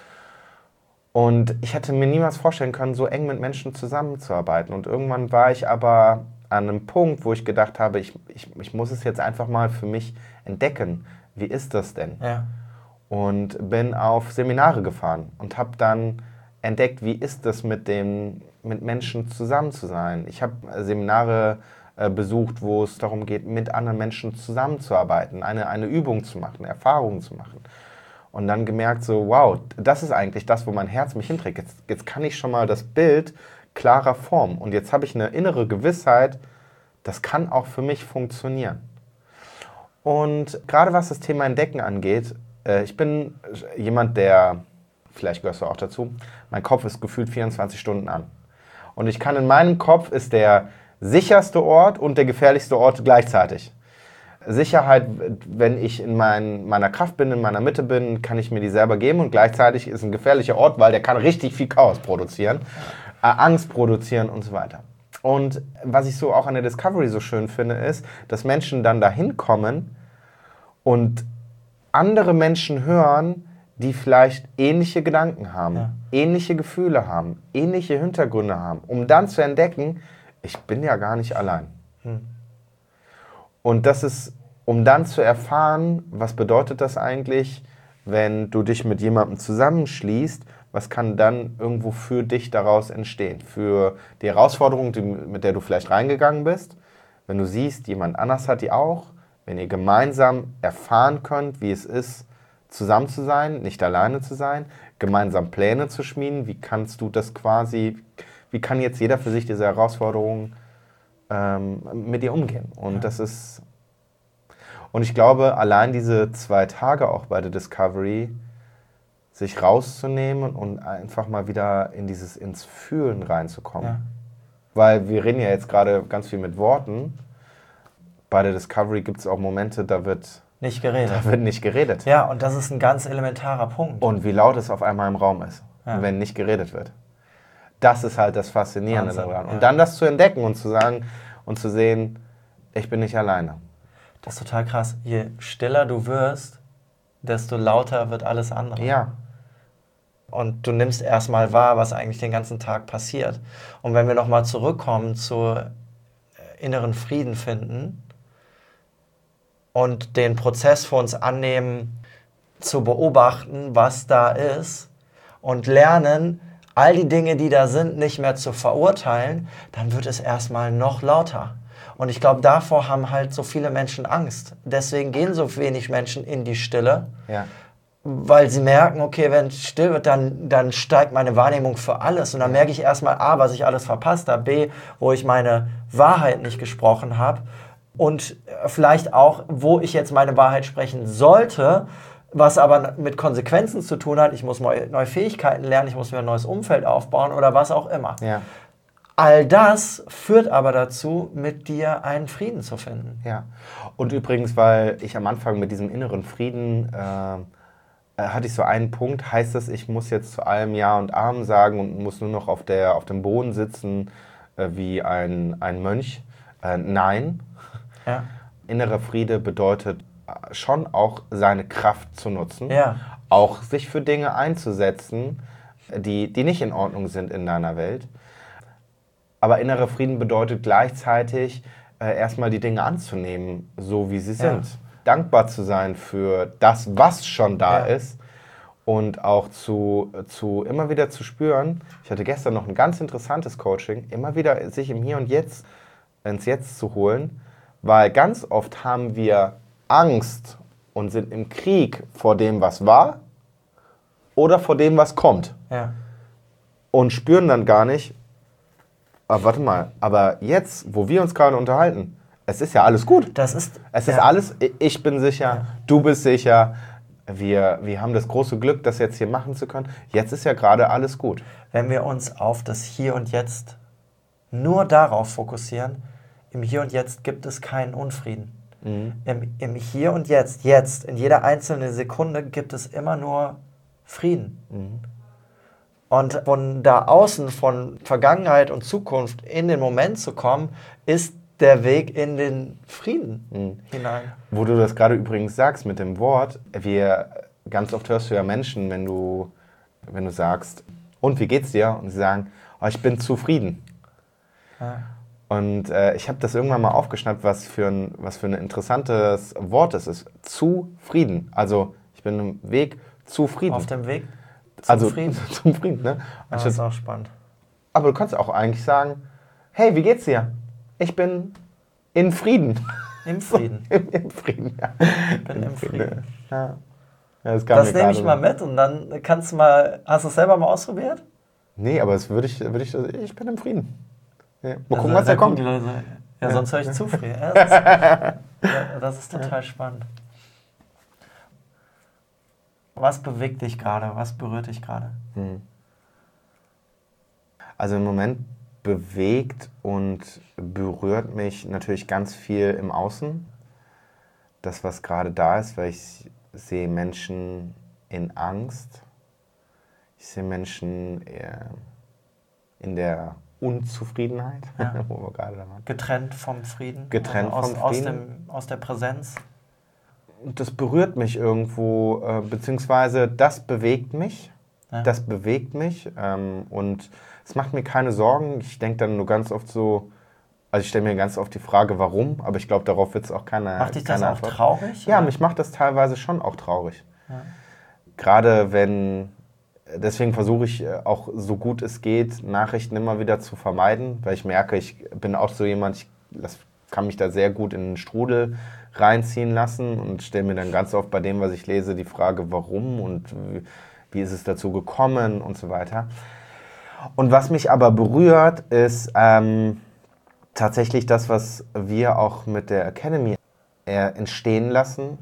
Und ich hätte mir niemals vorstellen können, so eng mit Menschen zusammenzuarbeiten. Und irgendwann war ich aber an einem Punkt, wo ich gedacht habe, ich muss es jetzt einfach mal für mich entdecken. Wie ist das denn? Ja. Und bin auf Seminare gefahren und habe dann entdeckt, wie ist es mit Menschen zusammen zu sein. Ich habe Seminare besucht, wo es darum geht, mit anderen Menschen zusammenzuarbeiten, eine Übung zu machen, Erfahrungen zu machen. Und dann gemerkt so, wow, das ist eigentlich das, wo mein Herz mich hinträgt. Jetzt kann ich schon mal das Bild klarer formen. Und jetzt habe ich eine innere Gewissheit, das kann auch für mich funktionieren. Und gerade was das Thema Entdecken angeht, ich bin jemand, vielleicht gehörst du auch dazu, mein Kopf ist gefühlt 24 Stunden an. Und ich kann in meinem Kopf ist der sicherste Ort und der gefährlichste Ort gleichzeitig. Sicherheit, wenn ich in meiner Kraft bin, in meiner Mitte bin, kann ich mir die selber geben und gleichzeitig ist ein gefährlicher Ort, weil der kann richtig viel Chaos produzieren, Angst produzieren und so weiter. Und was ich so auch an der Discovery so schön finde, ist, dass Menschen dann dahin kommen und andere Menschen hören, die vielleicht ähnliche Gedanken haben, ähnliche Gefühle haben, ähnliche Hintergründe haben, um dann zu entdecken, ich bin ja gar nicht allein. Und das ist, um dann zu erfahren, was bedeutet das eigentlich, wenn du dich mit jemandem zusammenschließt, was kann dann irgendwo für dich daraus entstehen? Für die Herausforderung, mit der du vielleicht reingegangen bist, wenn du siehst, jemand anders hat die auch, wenn ihr gemeinsam erfahren könnt, wie es ist, zusammen zu sein, nicht alleine zu sein, gemeinsam Pläne zu schmieden, wie kannst du das quasi, wie kann jetzt jeder für sich diese Herausforderung mit dir umgehen? Und das ist, und ich glaube, allein diese 2 Tage auch bei der Discovery, sich rauszunehmen und einfach mal wieder ins Fühlen reinzukommen. Ja. Weil wir reden ja jetzt gerade ganz viel mit Worten. Bei der Discovery gibt es auch Momente, da wird Nicht geredet. nicht geredet. Ja, und das ist ein ganz elementarer Punkt. Und wie laut es auf einmal im Raum ist, wenn nicht geredet wird. Das ist halt das Faszinierende Wahnsinn, daran. ja. Und dann das zu entdecken und zu sagen und zu sehen, ich bin nicht alleine. Das ist total krass. Je stiller du wirst, desto lauter wird alles andere. Ja. Und du nimmst erstmal wahr, was eigentlich den ganzen Tag passiert. Und wenn wir nochmal zurückkommen zu inneren Frieden finden und den Prozess für uns annehmen, zu beobachten, was da ist und lernen, all die Dinge, die da sind, nicht mehr zu verurteilen, dann wird es erstmal noch lauter. Und ich glaube, davor haben halt so viele Menschen Angst. Deswegen gehen so wenig Menschen in die Stille. Ja. Weil sie merken, okay, wenn es still wird, dann steigt meine Wahrnehmung für alles. Und dann merke ich erstmal A, was ich alles verpasst habe, B, wo ich meine Wahrheit nicht gesprochen habe und vielleicht auch, wo ich jetzt meine Wahrheit sprechen sollte, was aber mit Konsequenzen zu tun hat. Ich muss neue Fähigkeiten lernen, ich muss mir ein neues Umfeld aufbauen oder was auch immer. Ja. All das führt aber dazu, mit dir einen Frieden zu finden. Ja. Und übrigens, weil ich am Anfang mit diesem inneren Frieden hatte ich so einen Punkt, heißt das, ich muss jetzt zu allem Ja und Amen sagen und muss nur noch auf dem Boden sitzen wie ein Mönch? Nein. Ja. Innerer Friede bedeutet schon auch seine Kraft zu nutzen, Ja. auch sich für Dinge einzusetzen, die nicht in Ordnung sind in deiner Welt. Aber innerer Frieden bedeutet gleichzeitig erstmal die Dinge anzunehmen, so wie sie sind. Dankbar zu sein für das, was schon da ist und auch immer wieder zu spüren. Ich hatte gestern noch ein ganz interessantes Coaching, immer wieder sich im Hier und Jetzt ins Jetzt zu holen, weil ganz oft haben wir Angst und sind im Krieg vor dem, was war oder vor dem, was kommt Ja. und spüren dann gar nicht, warte mal, aber jetzt, wo wir uns gerade unterhalten, es ist ja alles gut. Es ist alles, ich bin sicher, du bist sicher, wir haben das große Glück, das jetzt hier machen zu können. Jetzt ist ja gerade alles gut. Wenn wir uns auf das Hier und Jetzt nur darauf fokussieren, im Hier und Jetzt gibt es keinen Unfrieden. Im Hier und Jetzt, in jeder einzelnen Sekunde gibt es immer nur Frieden. Und von da außen, von Vergangenheit und Zukunft in den Moment zu kommen, ist der Weg in den Frieden hinein. Wo du das gerade übrigens sagst mit dem Wort, ganz oft hörst du ja Menschen, wenn du sagst, und wie geht's dir? Und sie sagen, oh, ich bin zufrieden. Ja. Und ich habe das irgendwann mal aufgeschnappt, was für ein interessantes Wort es ist. Zufrieden. Also ich bin im Weg zufrieden. Auf dem Weg zum Frieden. Zum Frieden, ne? Das ist auch spannend. Aber du kannst auch eigentlich sagen, hey, wie geht's dir? Ich bin in Frieden. Im Frieden. Im Frieden, ja. Ich bin im Frieden. Ja. Das nehme ich mal mit und dann kannst du mal, hast du es selber mal ausprobiert? Nee, aber das würde ich bin im Frieden. Ja. Mal gucken, was da kommt. Ja, sonst höre ich zufrieden. Das ist total spannend. Was bewegt dich gerade? Was berührt dich gerade? Also im Moment bewegt und berührt mich natürlich ganz viel im Außen. Das, was gerade da ist, weil ich sehe Menschen in Angst. Ich sehe Menschen in der Unzufriedenheit, wo wir gerade da waren. Getrennt vom Frieden? Getrennt vom Frieden. Aus der Präsenz? Das berührt mich irgendwo, beziehungsweise das bewegt mich. Ja. Das bewegt mich und es macht mir keine Sorgen. Ich denke dann nur ganz oft so, Also ich stelle mir ganz oft die Frage, warum, aber ich glaube, darauf wird es auch keine Macht dich das keine auch Antwort. traurig? Ja, oder? mich macht das teilweise schon auch traurig. Ja. Gerade deswegen versuche ich auch so gut es geht, Nachrichten immer wieder zu vermeiden, weil ich merke, ich bin auch so jemand, kann mich da sehr gut in den Strudel reinziehen lassen und stelle mir dann ganz oft bei dem, was ich lese, die Frage, warum und wie ist es dazu gekommen und so weiter. Und was mich aber berührt, ist tatsächlich das, was wir auch mit der Academy entstehen lassen.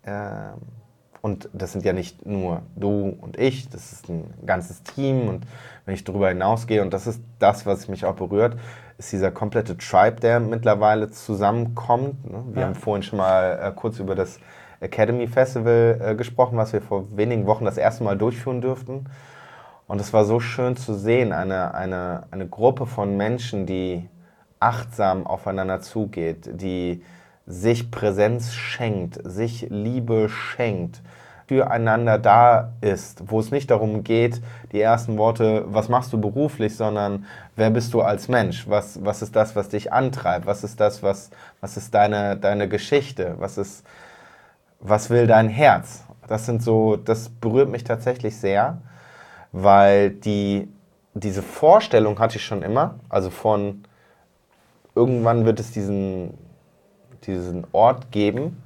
Und das sind ja nicht nur du und ich, das ist ein ganzes Team. Und wenn ich darüber hinausgehe, und das ist das, was mich auch berührt, ist dieser komplette Tribe, der mittlerweile zusammenkommt. Ne? Wir haben vorhin schon mal kurz über das Academy Festival gesprochen, was wir vor wenigen Wochen das erste Mal durchführen durften. Und es war so schön zu sehen, eine Gruppe von Menschen, die achtsam aufeinander zugeht, die sich Präsenz schenkt, sich Liebe schenkt, füreinander da ist, wo es nicht darum geht, die ersten Worte, was machst du beruflich, sondern wer bist du als Mensch, was ist das, was dich antreibt, was ist das, was ist deine Geschichte, was will dein Herz. Das berührt mich tatsächlich sehr, weil diese Vorstellung hatte ich schon immer, also von irgendwann wird es diesen Ort geben.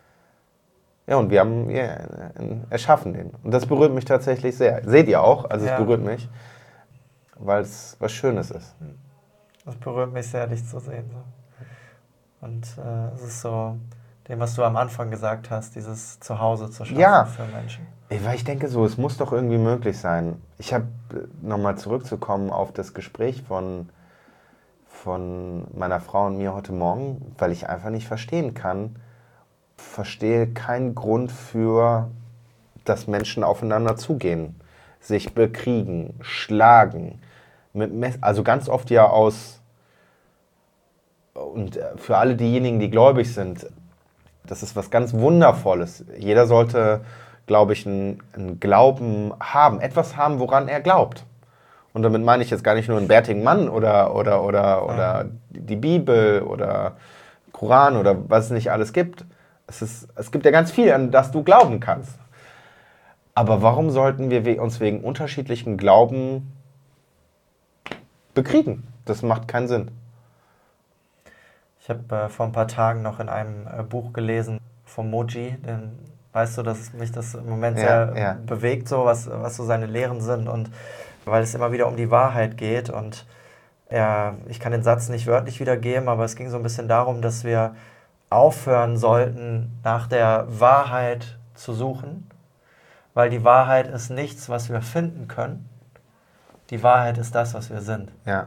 Ja, und wir haben erschaffen den. Und das berührt mich tatsächlich sehr. Seht ihr auch, also es berührt mich, weil es was Schönes ist. Das berührt mich sehr, dich zu sehen. So. Und es ist so, dem, was du am Anfang gesagt hast, dieses Zuhause zu schaffen für Menschen. Weil ich denke so, es muss doch irgendwie möglich sein. Ich habe, nochmal zurückzukommen auf das Gespräch von meiner Frau und mir heute Morgen, weil ich einfach nicht verstehe keinen Grund für, dass Menschen aufeinander zugehen, sich bekriegen, schlagen, also ganz oft ja und für alle diejenigen, die gläubig sind, das ist was ganz Wundervolles. Jeder sollte, glaube ich, einen Glauben haben, etwas haben, woran er glaubt. Und damit meine ich jetzt gar nicht nur einen bärtigen Mann oder die Bibel oder Koran oder was es nicht alles gibt. Es gibt ja ganz viel, an das du glauben kannst. Aber warum sollten wir uns wegen unterschiedlichen Glauben bekriegen? Das macht keinen Sinn. Ich habe vor ein paar Tagen noch in einem Buch gelesen vom Moji, denn weißt du, dass mich das im Moment sehr bewegt, so was so seine Lehren sind, und weil es immer wieder um die Wahrheit geht. Und ich kann den Satz nicht wörtlich wiedergeben, aber es ging so ein bisschen darum, dass wir aufhören sollten, nach der Wahrheit zu suchen, weil die Wahrheit ist nichts, was wir finden können. Die Wahrheit ist das, was wir sind. Ja.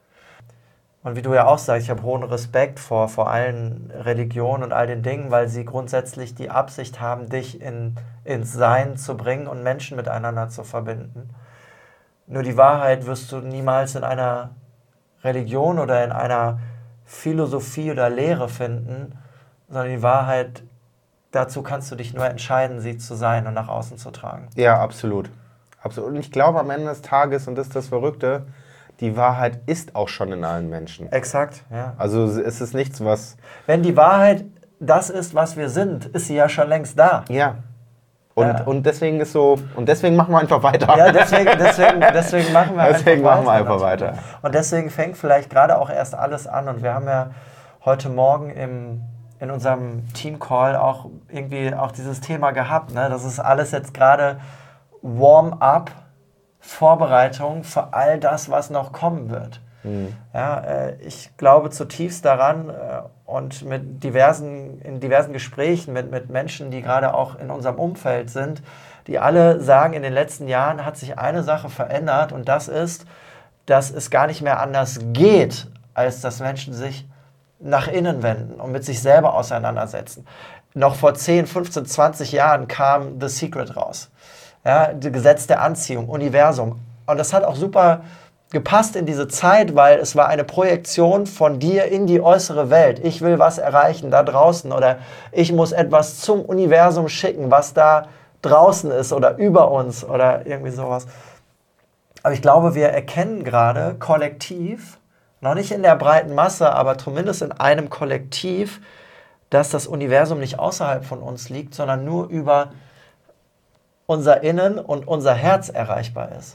Und wie du ja auch sagst, ich habe hohen Respekt vor allen Religionen und all den Dingen, weil sie grundsätzlich die Absicht haben, dich ins Sein zu bringen und Menschen miteinander zu verbinden. Nur die Wahrheit wirst du niemals in einer Religion oder in einer Philosophie oder Lehre finden, sondern die Wahrheit, dazu kannst du dich nur entscheiden, sie zu sein und nach außen zu tragen. Ja, absolut. Absolut. Und ich glaube, am Ende des Tages, und das ist das Verrückte, die Wahrheit ist auch schon in allen Menschen. Exakt, ja. Also es ist nichts, was... Wenn die Wahrheit das ist, was wir sind, ist sie ja schon längst da. Ja. Und deswegen ist so... Und deswegen machen wir einfach weiter. Ja, deswegen machen wir einfach weiter. Und deswegen fängt vielleicht gerade auch erst alles an. Und wir haben ja heute Morgen in unserem Team-Call auch irgendwie auch dieses Thema gehabt. Ne? Das ist alles jetzt gerade Warm-up, Vorbereitung für all das, was noch kommen wird. Mhm. Ja, ich glaube zutiefst daran und in diversen Gesprächen mit Menschen, die gerade auch in unserem Umfeld sind, die alle sagen, in den letzten Jahren hat sich eine Sache verändert, und das ist, dass es gar nicht mehr anders geht, als dass Menschen sich nach innen wenden und mit sich selber auseinandersetzen. Noch vor 10, 15, 20 Jahren kam The Secret raus. Ja, das Gesetz der Anziehung, Universum. Und das hat auch super gepasst in diese Zeit, weil es war eine Projektion von dir in die äußere Welt. Ich will was erreichen da draußen, oder ich muss etwas zum Universum schicken, was da draußen ist oder über uns oder irgendwie sowas. Aber ich glaube, wir erkennen gerade kollektiv noch nicht in der breiten Masse, aber zumindest in einem Kollektiv, dass das Universum nicht außerhalb von uns liegt, sondern nur über unser Innen und unser Herz erreichbar ist.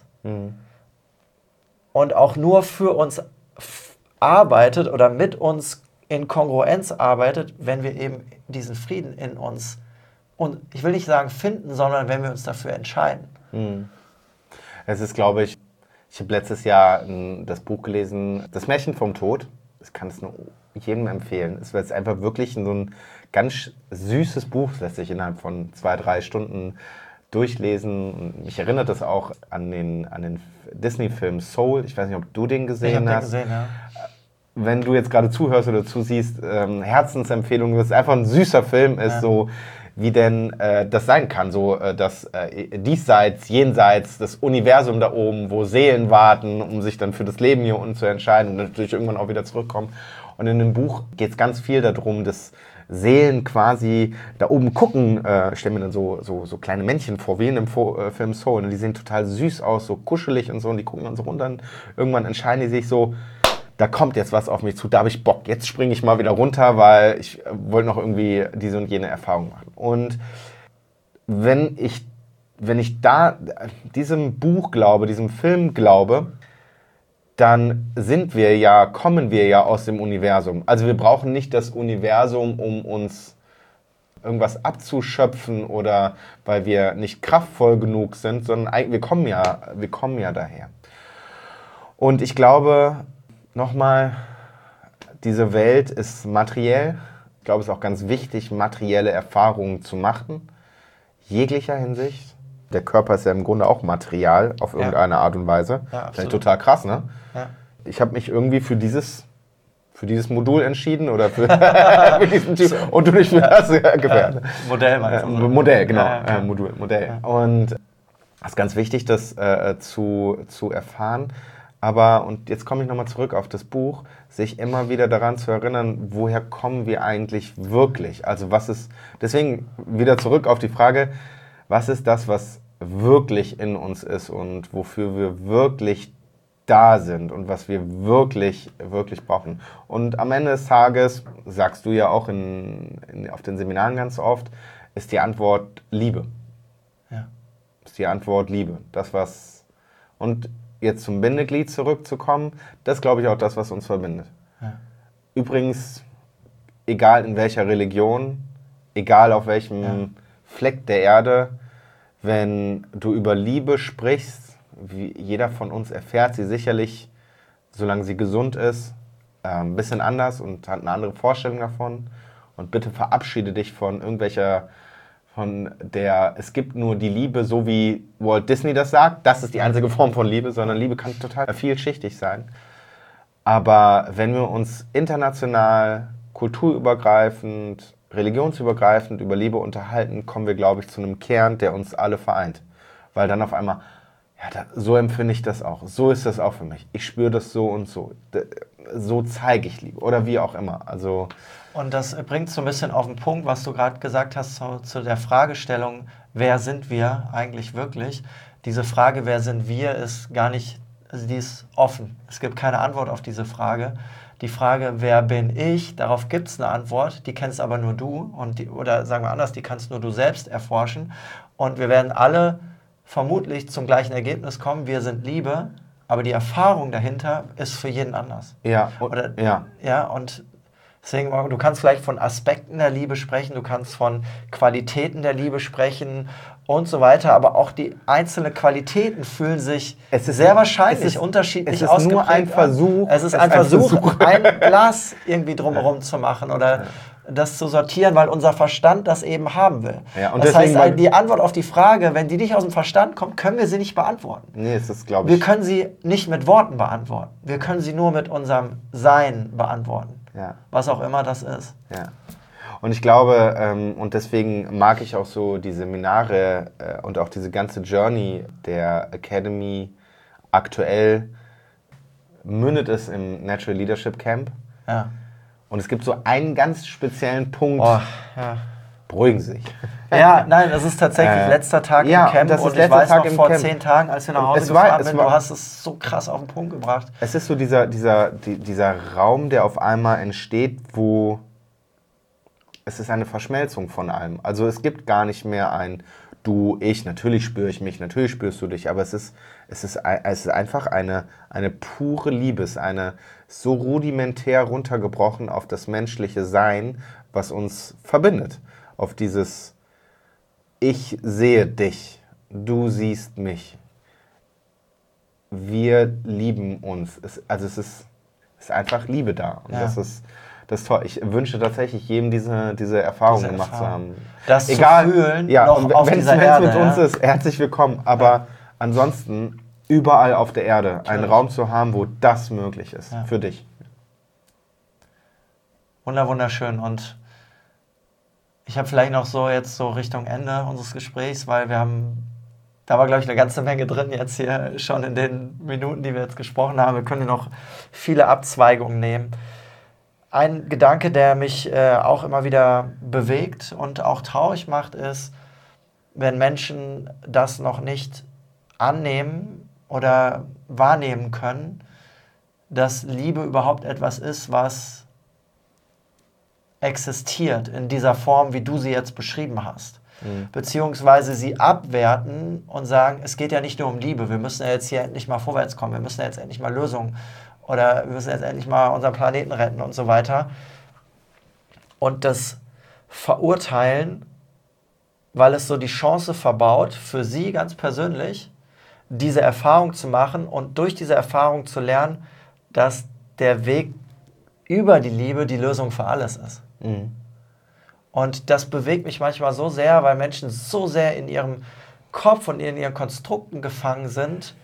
Und auch nur für uns arbeitet oder mit uns in Kongruenz arbeitet, wenn wir eben diesen Frieden in uns, und ich will nicht sagen finden, sondern wenn wir uns dafür entscheiden. Es ist, glaube ich habe letztes Jahr das Buch gelesen, Das Märchen vom Tod. Ich kann es nur jedem empfehlen. Es wird einfach wirklich so ein ganz süßes Buch, das lässt sich innerhalb von 2-3 Stunden durchlesen. Mich erinnert das auch an den Disney-Film Soul. Ich weiß nicht, ob du den gesehen hast. Ich habe den gesehen, ja. Wenn du jetzt gerade zuhörst oder zusiehst, Herzensempfehlung, das ist einfach ein süßer Film ist, so wie denn das sein kann, so das diesseits, jenseits, das Universum da oben, wo Seelen warten, um sich dann für das Leben hier unten zu entscheiden und natürlich irgendwann auch wieder zurückkommen. Und in dem Buch geht es ganz viel darum, dass Seelen quasi da oben gucken, stellen mir dann so kleine Männchen vor, wie in dem Film Soul. Und die sehen total süß aus, so kuschelig und so. Und die gucken dann so runter und irgendwann entscheiden die sich so, da kommt jetzt was auf mich zu, da habe ich Bock. Jetzt springe ich mal wieder runter, weil ich wollte noch irgendwie diese und jene Erfahrung machen. Und wenn ich da diesem Buch glaube, diesem Film glaube, dann kommen wir ja aus dem Universum. Also wir brauchen nicht das Universum, um uns irgendwas abzuschöpfen oder weil wir nicht kraftvoll genug sind, sondern wir kommen ja daher. Und ich glaube, nochmal, diese Welt ist materiell. Ich glaube, es ist auch ganz wichtig, materielle Erfahrungen zu machen. Jeglicher Hinsicht. Der Körper ist ja im Grunde auch Material auf irgendeine Art und Weise. Ja, Vielleicht total krass, ne? Ja. Ich habe mich irgendwie für dieses Modul entschieden oder für diesen Typ und du nicht für das gefährdet. Modell meinst du? Modell, genau. Ja. Modell. Ja. Und es ist ganz wichtig, das zu erfahren. Aber, und jetzt komme ich nochmal zurück auf das Buch, sich immer wieder daran zu erinnern, woher kommen wir eigentlich wirklich? Also deswegen wieder zurück auf die Frage, was ist das, was wirklich in uns ist und wofür wir wirklich da sind und was wir wirklich, wirklich brauchen. Und am Ende des Tages, sagst du ja auch auf den Seminaren ganz oft, ist die Antwort Liebe. Ja. Ist die Antwort Liebe. Und jetzt zum Bindeglied zurückzukommen, das glaube ich auch das, was uns verbindet. Ja. Übrigens, egal in welcher Religion, egal auf welchem Fleck der Erde, wenn du über Liebe sprichst, wie jeder von uns erfährt sie sicherlich, solange sie gesund ist, ein bisschen anders und hat eine andere Vorstellung davon. Und bitte verabschiede dich von es gibt nur die Liebe, so wie Walt Disney das sagt, das ist die einzige Form von Liebe, sondern Liebe kann total vielschichtig sein. Aber wenn wir uns international, kulturübergreifend, religionsübergreifend über Liebe unterhalten, kommen wir, glaube ich, zu einem Kern, der uns alle vereint. Weil dann auf einmal, so empfinde ich das auch, so ist das auch für mich. Ich spüre das so und so. So zeige ich Liebe oder wie auch immer. Also und das bringt so ein bisschen auf den Punkt, was du gerade gesagt hast, zu der Fragestellung, wer sind wir eigentlich wirklich? Diese Frage, wer sind wir, ist gar nicht, also die ist offen. Es gibt keine Antwort auf diese Frage. Die Frage, wer bin ich, darauf gibt es eine Antwort, die kennst aber nur du. Oder sagen wir anders, die kannst nur du selbst erforschen. Und wir werden alle vermutlich zum gleichen Ergebnis kommen, wir sind Liebe, aber die Erfahrung dahinter ist für jeden anders. Und deswegen, du kannst vielleicht von Aspekten der Liebe sprechen, du kannst von Qualitäten der Liebe sprechen und so weiter, aber auch die einzelnen Qualitäten fühlen sich sehr wahrscheinlich unterschiedlich ausgeprägt. Es ist nur ein Versuch. Es ist ein Versuch, ein Glas irgendwie drumherum zu machen oder das zu sortieren, weil unser Verstand das eben haben will. Ja, und das heißt, die Antwort auf die Frage, wenn die nicht aus dem Verstand kommt, können wir sie nicht beantworten. Nee, das ist, glaube ich. Wir können sie nicht mit Worten beantworten. Wir können sie nur mit unserem Sein beantworten. Ja. Was auch immer das ist. Ja. Und ich glaube, und deswegen mag ich auch so die Seminare und auch diese ganze Journey der Academy. Aktuell mündet es im Natural Leadership Camp. Ja. Und es gibt so einen ganz speziellen Punkt. Oh, ja. Beruhigen Sie sich. Ja, nein, das ist tatsächlich letzter Tag ja, im Camp. das ist Und ich letzter weiß Tag noch, im vor Camp. 10 Tagen, als wir nach Hause gefahren sind, du hast es so krass auf den Punkt gebracht. Es ist so dieser Raum, der auf einmal entsteht, wo es ist eine Verschmelzung von allem. Also es gibt gar nicht mehr ein Du, ich, natürlich spüre ich mich, natürlich spürst du dich, aber es ist einfach eine pure Liebe, es ist eine so rudimentär runtergebrochen auf das menschliche Sein, was uns verbindet. Auf dieses Ich sehe dich, du siehst mich, wir lieben uns. Es ist einfach Liebe da. Und das ist toll. Ich wünsche tatsächlich jedem diese Erfahrung gemacht zu haben. Das Egal, zu fühlen, ja, noch auf dieser Erde. Wenn es mit uns ist, herzlich willkommen. Aber ansonsten überall auf der Erde einen Raum zu haben, wo das möglich ist. Für dich. Wunderschön. Und ich habe vielleicht noch so jetzt so Richtung Ende unseres Gesprächs, weil da war, glaube ich, eine ganze Menge drin jetzt hier schon in den Minuten, die wir jetzt gesprochen haben. Wir können hier noch viele Abzweigungen nehmen. Ein Gedanke, der mich auch immer wieder bewegt und auch traurig macht, ist, wenn Menschen das noch nicht annehmen oder wahrnehmen können, dass Liebe überhaupt etwas ist, was existiert in dieser Form, wie du sie jetzt beschrieben hast. Beziehungsweise sie abwerten und sagen, es geht ja nicht nur um Liebe, wir müssen ja jetzt hier endlich mal vorwärts kommen, wir müssen ja jetzt endlich mal Lösungen oder wir müssen jetzt endlich mal unseren Planeten retten und so weiter. Und das Verurteilen, weil es so die Chance verbaut, für sie ganz persönlich diese Erfahrung zu machen und durch diese Erfahrung zu lernen, dass der Weg über die Liebe die Lösung für alles ist. Und das bewegt mich manchmal so sehr, weil Menschen so sehr in ihrem Kopf und in ihren Konstrukten gefangen sind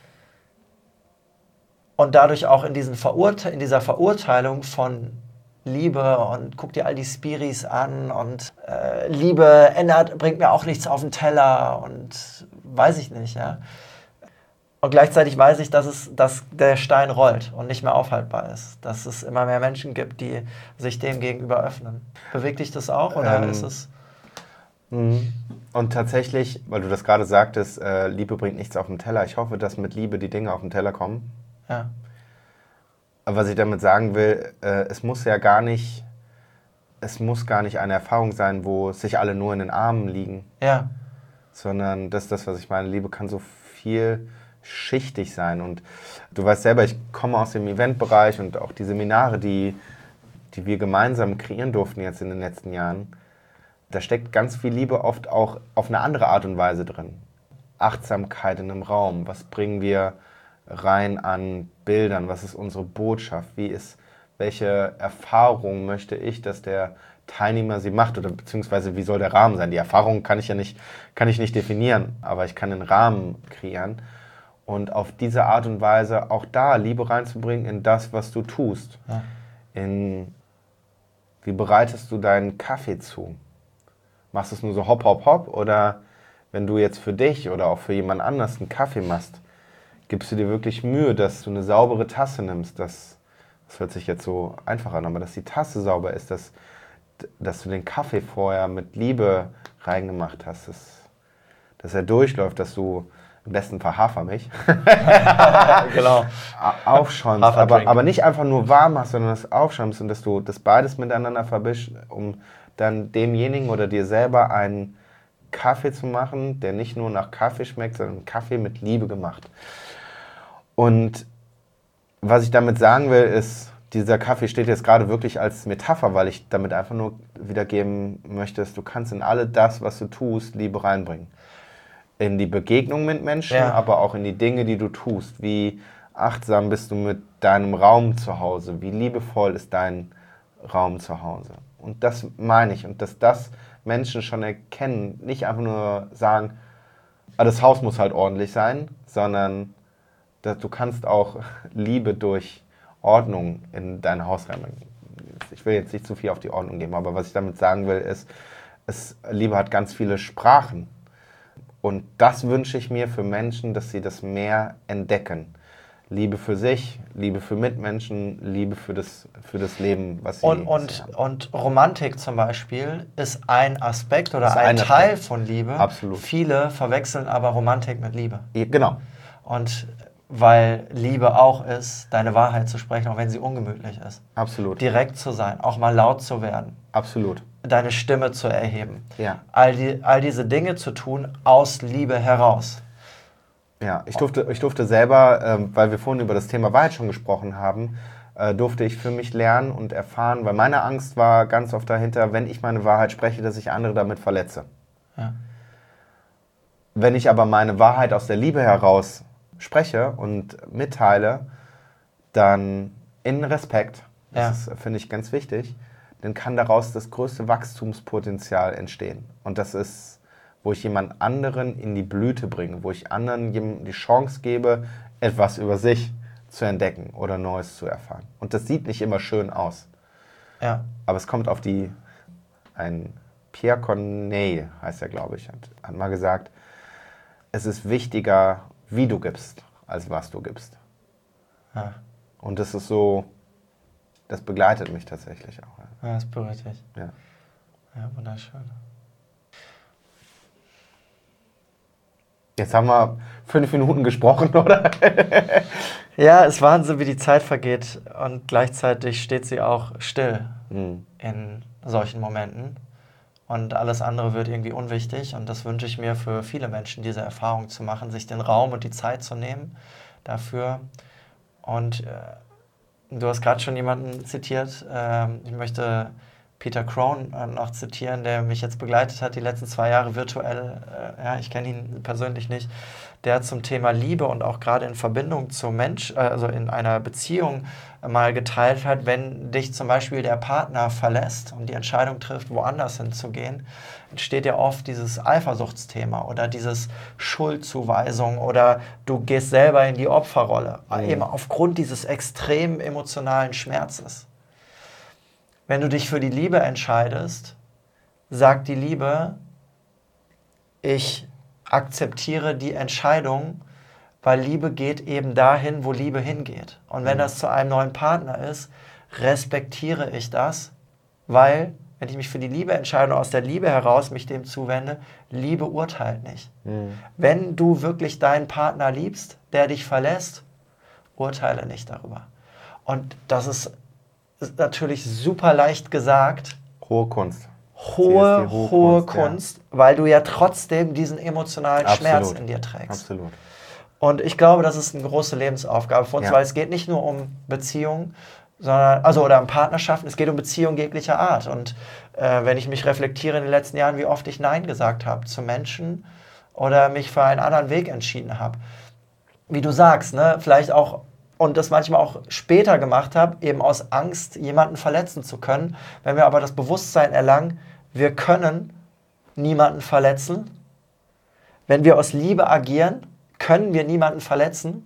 und dadurch auch in dieser Verurteilung von Liebe und guck dir all die Spiris an und Liebe bringt mir auch nichts auf den Teller und weiß ich nicht, ja. Und gleichzeitig weiß ich, dass der Stein rollt und nicht mehr aufhaltbar ist. Dass es immer mehr Menschen gibt, die sich dem gegenüber öffnen. Bewegt dich das auch oder ist es... Und tatsächlich, weil du das gerade sagtest, Liebe bringt nichts auf den Teller. Ich hoffe, dass mit Liebe die Dinge auf den Teller kommen. Ja. Aber was ich damit sagen will, es muss gar nicht eine Erfahrung sein, wo sich alle nur in den Armen liegen. Ja. Sondern das ist das, was ich meine. Liebe kann so viel schichtig sein. Und du weißt selber, ich komme aus dem Eventbereich und auch die Seminare, die wir gemeinsam kreieren durften jetzt in den letzten Jahren, da steckt ganz viel Liebe oft auch auf eine andere Art und Weise drin. Achtsamkeit in einem Raum. Was bringen wir rein an Bildern? Was ist unsere Botschaft? Welche Erfahrung möchte ich, dass der Teilnehmer sie macht? Oder beziehungsweise wie soll der Rahmen sein? Die Erfahrung kann ich nicht definieren, aber ich kann einen Rahmen kreieren. Und auf diese Art und Weise auch da Liebe reinzubringen in das, was du tust. Ja. Wie bereitest du deinen Kaffee zu? Machst du es nur so hopp, hopp, hopp? Oder wenn du jetzt für dich oder auch für jemand anders einen Kaffee machst, gibst du dir wirklich Mühe, dass du eine saubere Tasse nimmst? Das hört sich jetzt so einfach an, aber dass die Tasse sauber ist, dass du den Kaffee vorher mit Liebe reingemacht hast, dass er durchläuft, dass du im besten Fall Hafermilch Genau. aufschäumst, aber nicht einfach nur warm machst, sondern das aufschäumst und dass du das beides miteinander verbischst, um dann demjenigen oder dir selber einen Kaffee zu machen, der nicht nur nach Kaffee schmeckt, sondern Kaffee mit Liebe gemacht. Und was ich damit sagen will, ist, dieser Kaffee steht jetzt gerade wirklich als Metapher, weil ich damit einfach nur wiedergeben möchte, dass du kannst in alle das, was du tust, Liebe reinbringen. In die Begegnung mit Menschen, aber auch in die Dinge, die du tust. Wie achtsam bist du mit deinem Raum zu Hause? Wie liebevoll ist dein Raum zu Hause? Und das meine ich. Und dass das Menschen schon erkennen, nicht einfach nur sagen, das Haus muss halt ordentlich sein, sondern dass du kannst auch Liebe durch Ordnung in dein Haus reinbringen. Ich will jetzt nicht zu viel auf die Ordnung geben, aber was ich damit sagen will, ist, Liebe hat ganz viele Sprachen. Und das wünsche ich mir für Menschen, dass sie das mehr entdecken. Liebe für sich, Liebe für Mitmenschen, Liebe für das Leben, was sie Und Romantik zum Beispiel ist ein Aspekt oder ein Aspekt. Teil von Liebe. Absolut. Viele verwechseln aber Romantik mit Liebe. Genau. Und weil Liebe auch ist, deine Wahrheit zu sprechen, auch wenn sie ungemütlich ist. Absolut. Direkt zu sein, auch mal laut zu werden. Absolut. Deine Stimme zu erheben. Ja. All diese Dinge zu tun aus Liebe heraus. Ja, ich durfte selber, weil wir vorhin über das Thema Wahrheit schon gesprochen haben, durfte ich für mich lernen und erfahren, weil meine Angst war ganz oft dahinter, wenn ich meine Wahrheit spreche, dass ich andere damit verletze. Ja. Wenn ich aber meine Wahrheit aus der Liebe heraus spreche und mitteile, dann in Respekt, das finde ich ganz wichtig, dann kann daraus das größte Wachstumspotenzial entstehen. Und das ist, wo ich jemand anderen in die Blüte bringe, wo ich anderen die Chance gebe, etwas über sich zu entdecken oder Neues zu erfahren. Und das sieht nicht immer schön aus. Ja. Aber es kommt auf ein Pierre Corneille, heißt er, glaube ich, hat mal gesagt, es ist wichtiger, wie du gibst, als was du gibst. Ja. Und das ist so, das begleitet mich tatsächlich auch. Ja, das berührt dich. Ja. Ja, wunderschön. Jetzt haben wir 5 Minuten gesprochen, oder? Ja, es ist Wahnsinn, wie die Zeit vergeht und gleichzeitig steht sie auch still in solchen Momenten. Und alles andere wird irgendwie unwichtig. Und das wünsche ich mir für viele Menschen, diese Erfahrung zu machen, sich den Raum und die Zeit zu nehmen dafür. Und du hast gerade schon jemanden zitiert. Ich möchte Peter Crone noch zitieren, der mich jetzt begleitet hat, die letzten 2 Jahre virtuell. Ich kenne ihn persönlich nicht. Der zum Thema Liebe und auch gerade in Verbindung zum Mensch, also in einer Beziehung mal geteilt hat, wenn dich zum Beispiel der Partner verlässt und die Entscheidung trifft, woanders hinzugehen, entsteht ja oft dieses Eifersuchtsthema oder dieses Schuldzuweisung oder du gehst selber in die Opferrolle, eben aufgrund dieses extremen emotionalen Schmerzes. Wenn du dich für die Liebe entscheidest, sagt die Liebe, ich akzeptiere die Entscheidung, weil Liebe geht eben dahin, wo Liebe hingeht. Und wenn das zu einem neuen Partner ist, respektiere ich das, weil, wenn ich mich für die Liebe entscheide und aus der Liebe heraus mich dem zuwende, Liebe urteilt nicht. Wenn du wirklich deinen Partner liebst, der dich verlässt, urteile nicht darüber. Und das ist natürlich super leicht gesagt. Hohe Kunst. Hohe Kunst, weil du ja trotzdem diesen emotionalen Schmerz in dir trägst. Absolut. Und ich glaube, das ist eine große Lebensaufgabe für uns, weil es geht nicht nur um Beziehungen, sondern, oder um Partnerschaften, es geht um Beziehungen jeglicher Art. Und wenn ich mich reflektiere in den letzten Jahren, wie oft ich Nein gesagt habe zu Menschen oder mich für einen anderen Weg entschieden habe. Wie du sagst, ne, vielleicht auch, und das manchmal auch später gemacht habe, eben aus Angst, jemanden verletzen zu können. Wenn wir aber das Bewusstsein erlangen, wir können niemanden verletzen. Wenn wir aus Liebe agieren, können wir niemanden verletzen.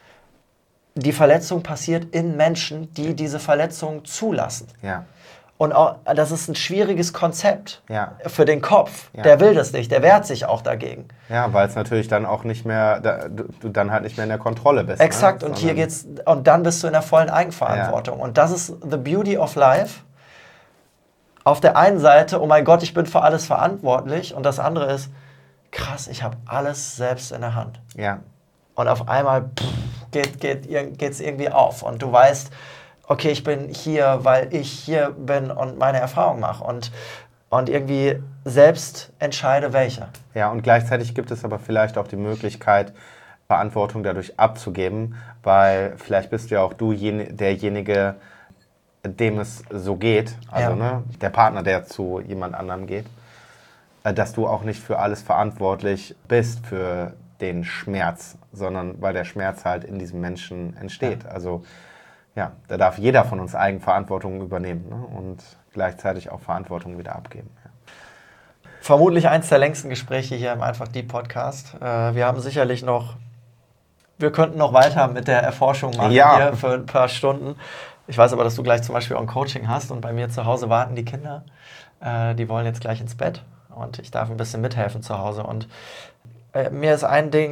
Die Verletzung passiert in Menschen, die diese Verletzung zulassen. Ja. Und auch, das ist ein schwieriges Konzept für den Kopf. Ja. Der will das nicht, der wehrt sich auch dagegen. Ja, weil es natürlich dann auch nicht mehr, du dann halt nicht mehr in der Kontrolle bist. Exakt, ne? Und hier geht's, und dann bist du in der vollen Eigenverantwortung. Ja. Und das ist the beauty of life. Auf der einen Seite, oh mein Gott, ich bin für alles verantwortlich. Und das andere ist, krass, ich habe alles selbst in der Hand. Ja. Und auf einmal geht's irgendwie auf. Und du weißt, okay, ich bin hier, weil ich hier bin und meine Erfahrung mache. Und irgendwie selbst entscheide, welche. Ja, und gleichzeitig gibt es aber vielleicht auch die Möglichkeit, Verantwortung dadurch abzugeben, weil vielleicht bist ja auch du derjenige, dem es so geht, also ne, der Partner, der zu jemand anderem geht, dass du auch nicht für alles verantwortlich bist, für den Schmerz, sondern weil der Schmerz halt in diesem Menschen entsteht. Ja. Also ja, da darf jeder von uns Eigenverantwortung übernehmen, ne, und gleichzeitig auch Verantwortung wieder abgeben. Ja. Vermutlich eins der längsten Gespräche hier im Einfach Deep Podcast. Wir haben sicherlich noch, wir könnten noch weiter mit der Erforschung machen hier für ein paar Stunden. Ich weiß aber, dass du gleich zum Beispiel auch ein Coaching hast und bei mir zu Hause warten die Kinder. Die wollen jetzt gleich ins Bett und ich darf ein bisschen mithelfen zu Hause. Und mir ist ein Ding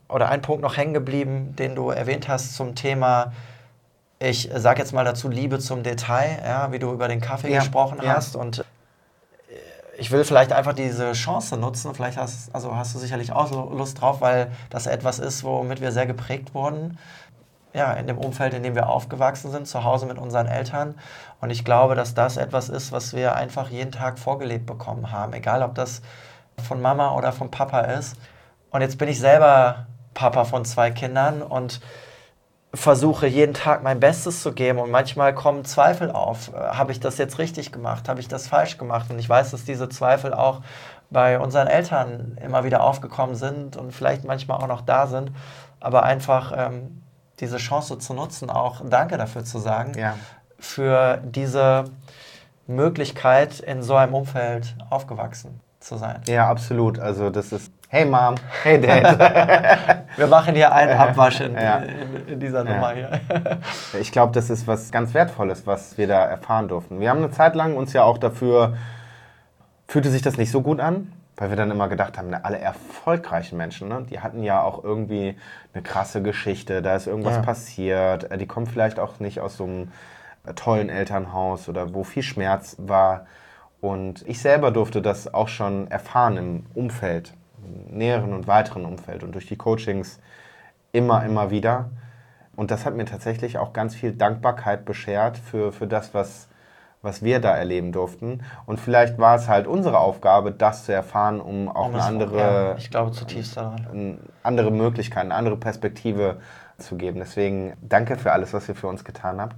oder ein Punkt noch hängen geblieben, den du erwähnt hast zum Thema, ich sage jetzt mal dazu, Liebe zum Detail, ja, wie du über den Kaffee gesprochen hast. Und ich will vielleicht einfach diese Chance nutzen, vielleicht hast du sicherlich auch Lust drauf, weil das etwas ist, womit wir sehr geprägt wurden. Ja, in dem Umfeld, in dem wir aufgewachsen sind, zu Hause mit unseren Eltern. Und ich glaube, dass das etwas ist, was wir einfach jeden Tag vorgelebt bekommen haben. Egal, ob das von Mama oder von Papa ist. Und jetzt bin ich selber Papa von 2 Kindern und versuche jeden Tag mein Bestes zu geben. Und manchmal kommen Zweifel auf. Habe ich das jetzt richtig gemacht? Habe ich das falsch gemacht? Und ich weiß, dass diese Zweifel auch bei unseren Eltern immer wieder aufgekommen sind und vielleicht manchmal auch noch da sind. Aber einfach diese Chance zu nutzen, auch Danke dafür zu sagen, für diese Möglichkeit, in so einem Umfeld aufgewachsen zu sein. Ja, absolut. Also das ist, hey Mom, hey Dad. Wir machen hier einen Abwasch in dieser Nummer hier. Ich glaube, das ist was ganz Wertvolles, was wir da erfahren durften. Wir haben eine Zeit lang uns ja auch dafür, fühlte sich das nicht so gut an, weil wir dann immer gedacht haben, alle erfolgreichen Menschen, ne, die hatten ja auch irgendwie eine krasse Geschichte, da ist irgendwas passiert, die kommen vielleicht auch nicht aus so einem tollen Elternhaus oder wo viel Schmerz war. Und ich selber durfte das auch schon erfahren im Umfeld, im näheren und weiteren Umfeld und durch die Coachings immer wieder. Und das hat mir tatsächlich auch ganz viel Dankbarkeit beschert für das, was wir da erleben durften. Und vielleicht war es halt unsere Aufgabe, das zu erfahren, um auch eine andere, ich glaube zutiefst daran, eine andere Möglichkeit, eine andere Perspektive zu geben. Deswegen danke für alles, was ihr für uns getan habt.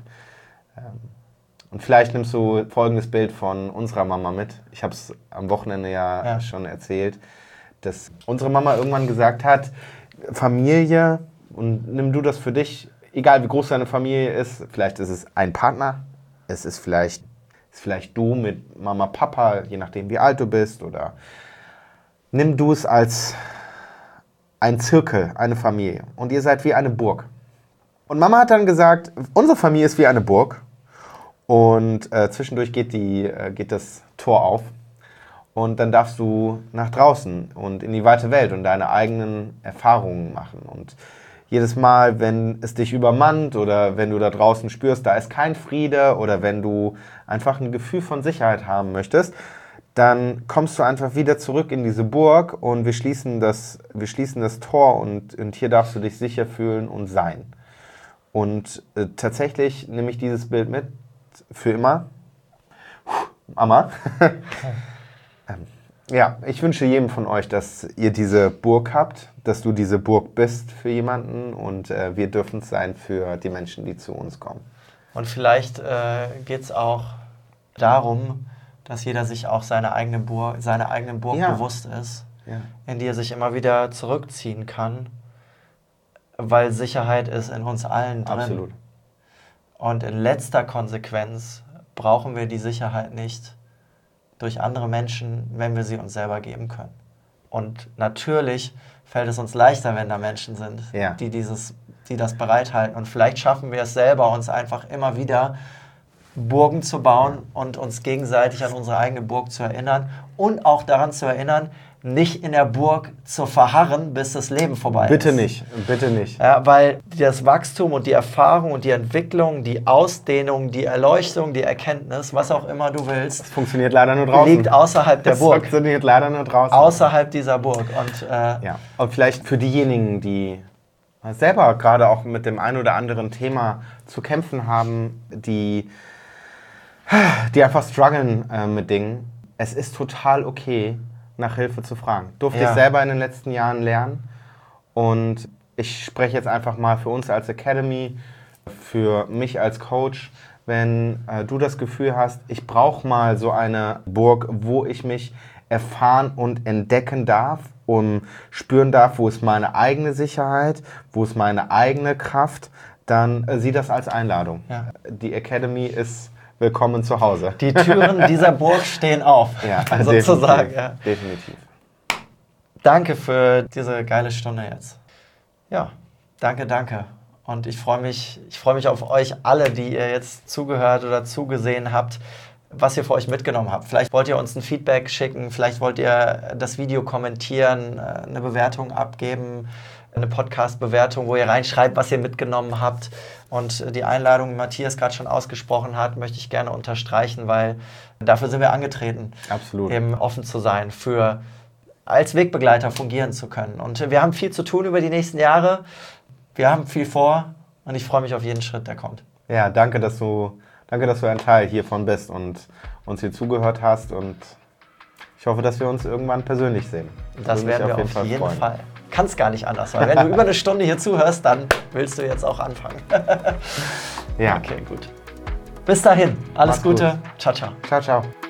Und vielleicht nimmst du folgendes Bild von unserer Mama mit. Ich habe es am Wochenende schon erzählt, dass unsere Mama irgendwann gesagt hat, Familie, und nimm du das für dich, egal wie groß deine Familie ist, vielleicht ist es ein Partner, es ist vielleicht du mit Mama, Papa, je nachdem wie alt du bist, oder nimm du es als ein Zirkel, eine Familie, und ihr seid wie eine Burg. Und Mama hat dann gesagt, unsere Familie ist wie eine Burg, und zwischendurch geht das Tor auf, und dann darfst du nach draußen und in die weite Welt und deine eigenen Erfahrungen machen. Und jedes Mal, wenn es dich übermannt oder wenn du da draußen spürst, da ist kein Friede, oder wenn du einfach ein Gefühl von Sicherheit haben möchtest, dann kommst du einfach wieder zurück in diese Burg, und wir schließen das Tor, und hier darfst du dich sicher fühlen und sein. Und tatsächlich nehme ich dieses Bild mit für immer. Mama. Ja, ich wünsche jedem von euch, dass ihr diese Burg habt, dass du diese Burg bist für jemanden, und wir dürfen es sein für die Menschen, die zu uns kommen. Und vielleicht geht es auch darum, dass jeder sich auch seiner eigenen Burg bewusst ist, in die er sich immer wieder zurückziehen kann, weil Sicherheit ist in uns allen drin. Absolut. Und in letzter Konsequenz brauchen wir die Sicherheit nicht durch andere Menschen, wenn wir sie uns selber geben können. Und natürlich fällt es uns leichter, wenn da Menschen sind, die das bereithalten. Und vielleicht schaffen wir es selber, uns einfach immer wieder Burgen zu bauen und uns gegenseitig an unsere eigene Burg zu erinnern und auch daran zu erinnern, nicht in der Burg zu verharren, bis das Leben vorbei ist. Bitte nicht, bitte nicht. Ja, weil das Wachstum und die Erfahrung und die Entwicklung, die Ausdehnung, die Erleuchtung, die Erkenntnis, was auch immer du willst, das funktioniert leider nur draußen. Liegt außerhalb der Burg. Das funktioniert leider nur draußen. Außerhalb dieser Burg. Und vielleicht für diejenigen, die selber gerade auch mit dem einen oder anderen Thema zu kämpfen haben, die einfach strugglen mit Dingen. Es ist total okay, nach Hilfe zu fragen. Durfte ich selber in den letzten Jahren lernen. Und ich spreche jetzt einfach mal für uns als Academy, für mich als Coach, wenn du das Gefühl hast, ich brauche mal so eine Burg, wo ich mich erfahren und entdecken darf und spüren darf, wo ist meine eigene Sicherheit, wo ist meine eigene Kraft, dann sieh das als Einladung. Ja. Die Academy ist willkommen zu Hause. Die Türen dieser Burg stehen auf, sozusagen. Definitiv. Danke für diese geile Stunde jetzt. Ja, danke. Und ich freue mich auf euch alle, die ihr jetzt zugehört oder zugesehen habt, was ihr für euch mitgenommen habt. Vielleicht wollt ihr uns ein Feedback schicken, vielleicht wollt ihr das Video kommentieren, eine Bewertung abgeben. eine Podcast-Bewertung, wo ihr reinschreibt, was ihr mitgenommen habt. Und die Einladung, die Matthias gerade schon ausgesprochen hat, möchte ich gerne unterstreichen, weil dafür sind wir angetreten. Absolut. Eben offen zu sein, als Wegbegleiter fungieren zu können. Und wir haben viel zu tun über die nächsten Jahre. Wir haben viel vor und ich freue mich auf jeden Schritt, der kommt. Ja, danke, dass du ein Teil hiervon bist und uns hier zugehört hast. Und ich hoffe, dass wir uns irgendwann persönlich sehen. Das werden wir auf jeden Fall. Kannst gar nicht anders, weil wenn du über eine Stunde hier zuhörst, dann willst du jetzt auch anfangen. Ja. Okay, gut. Bis dahin. Alles Gute. Ciao, ciao. Ciao, ciao.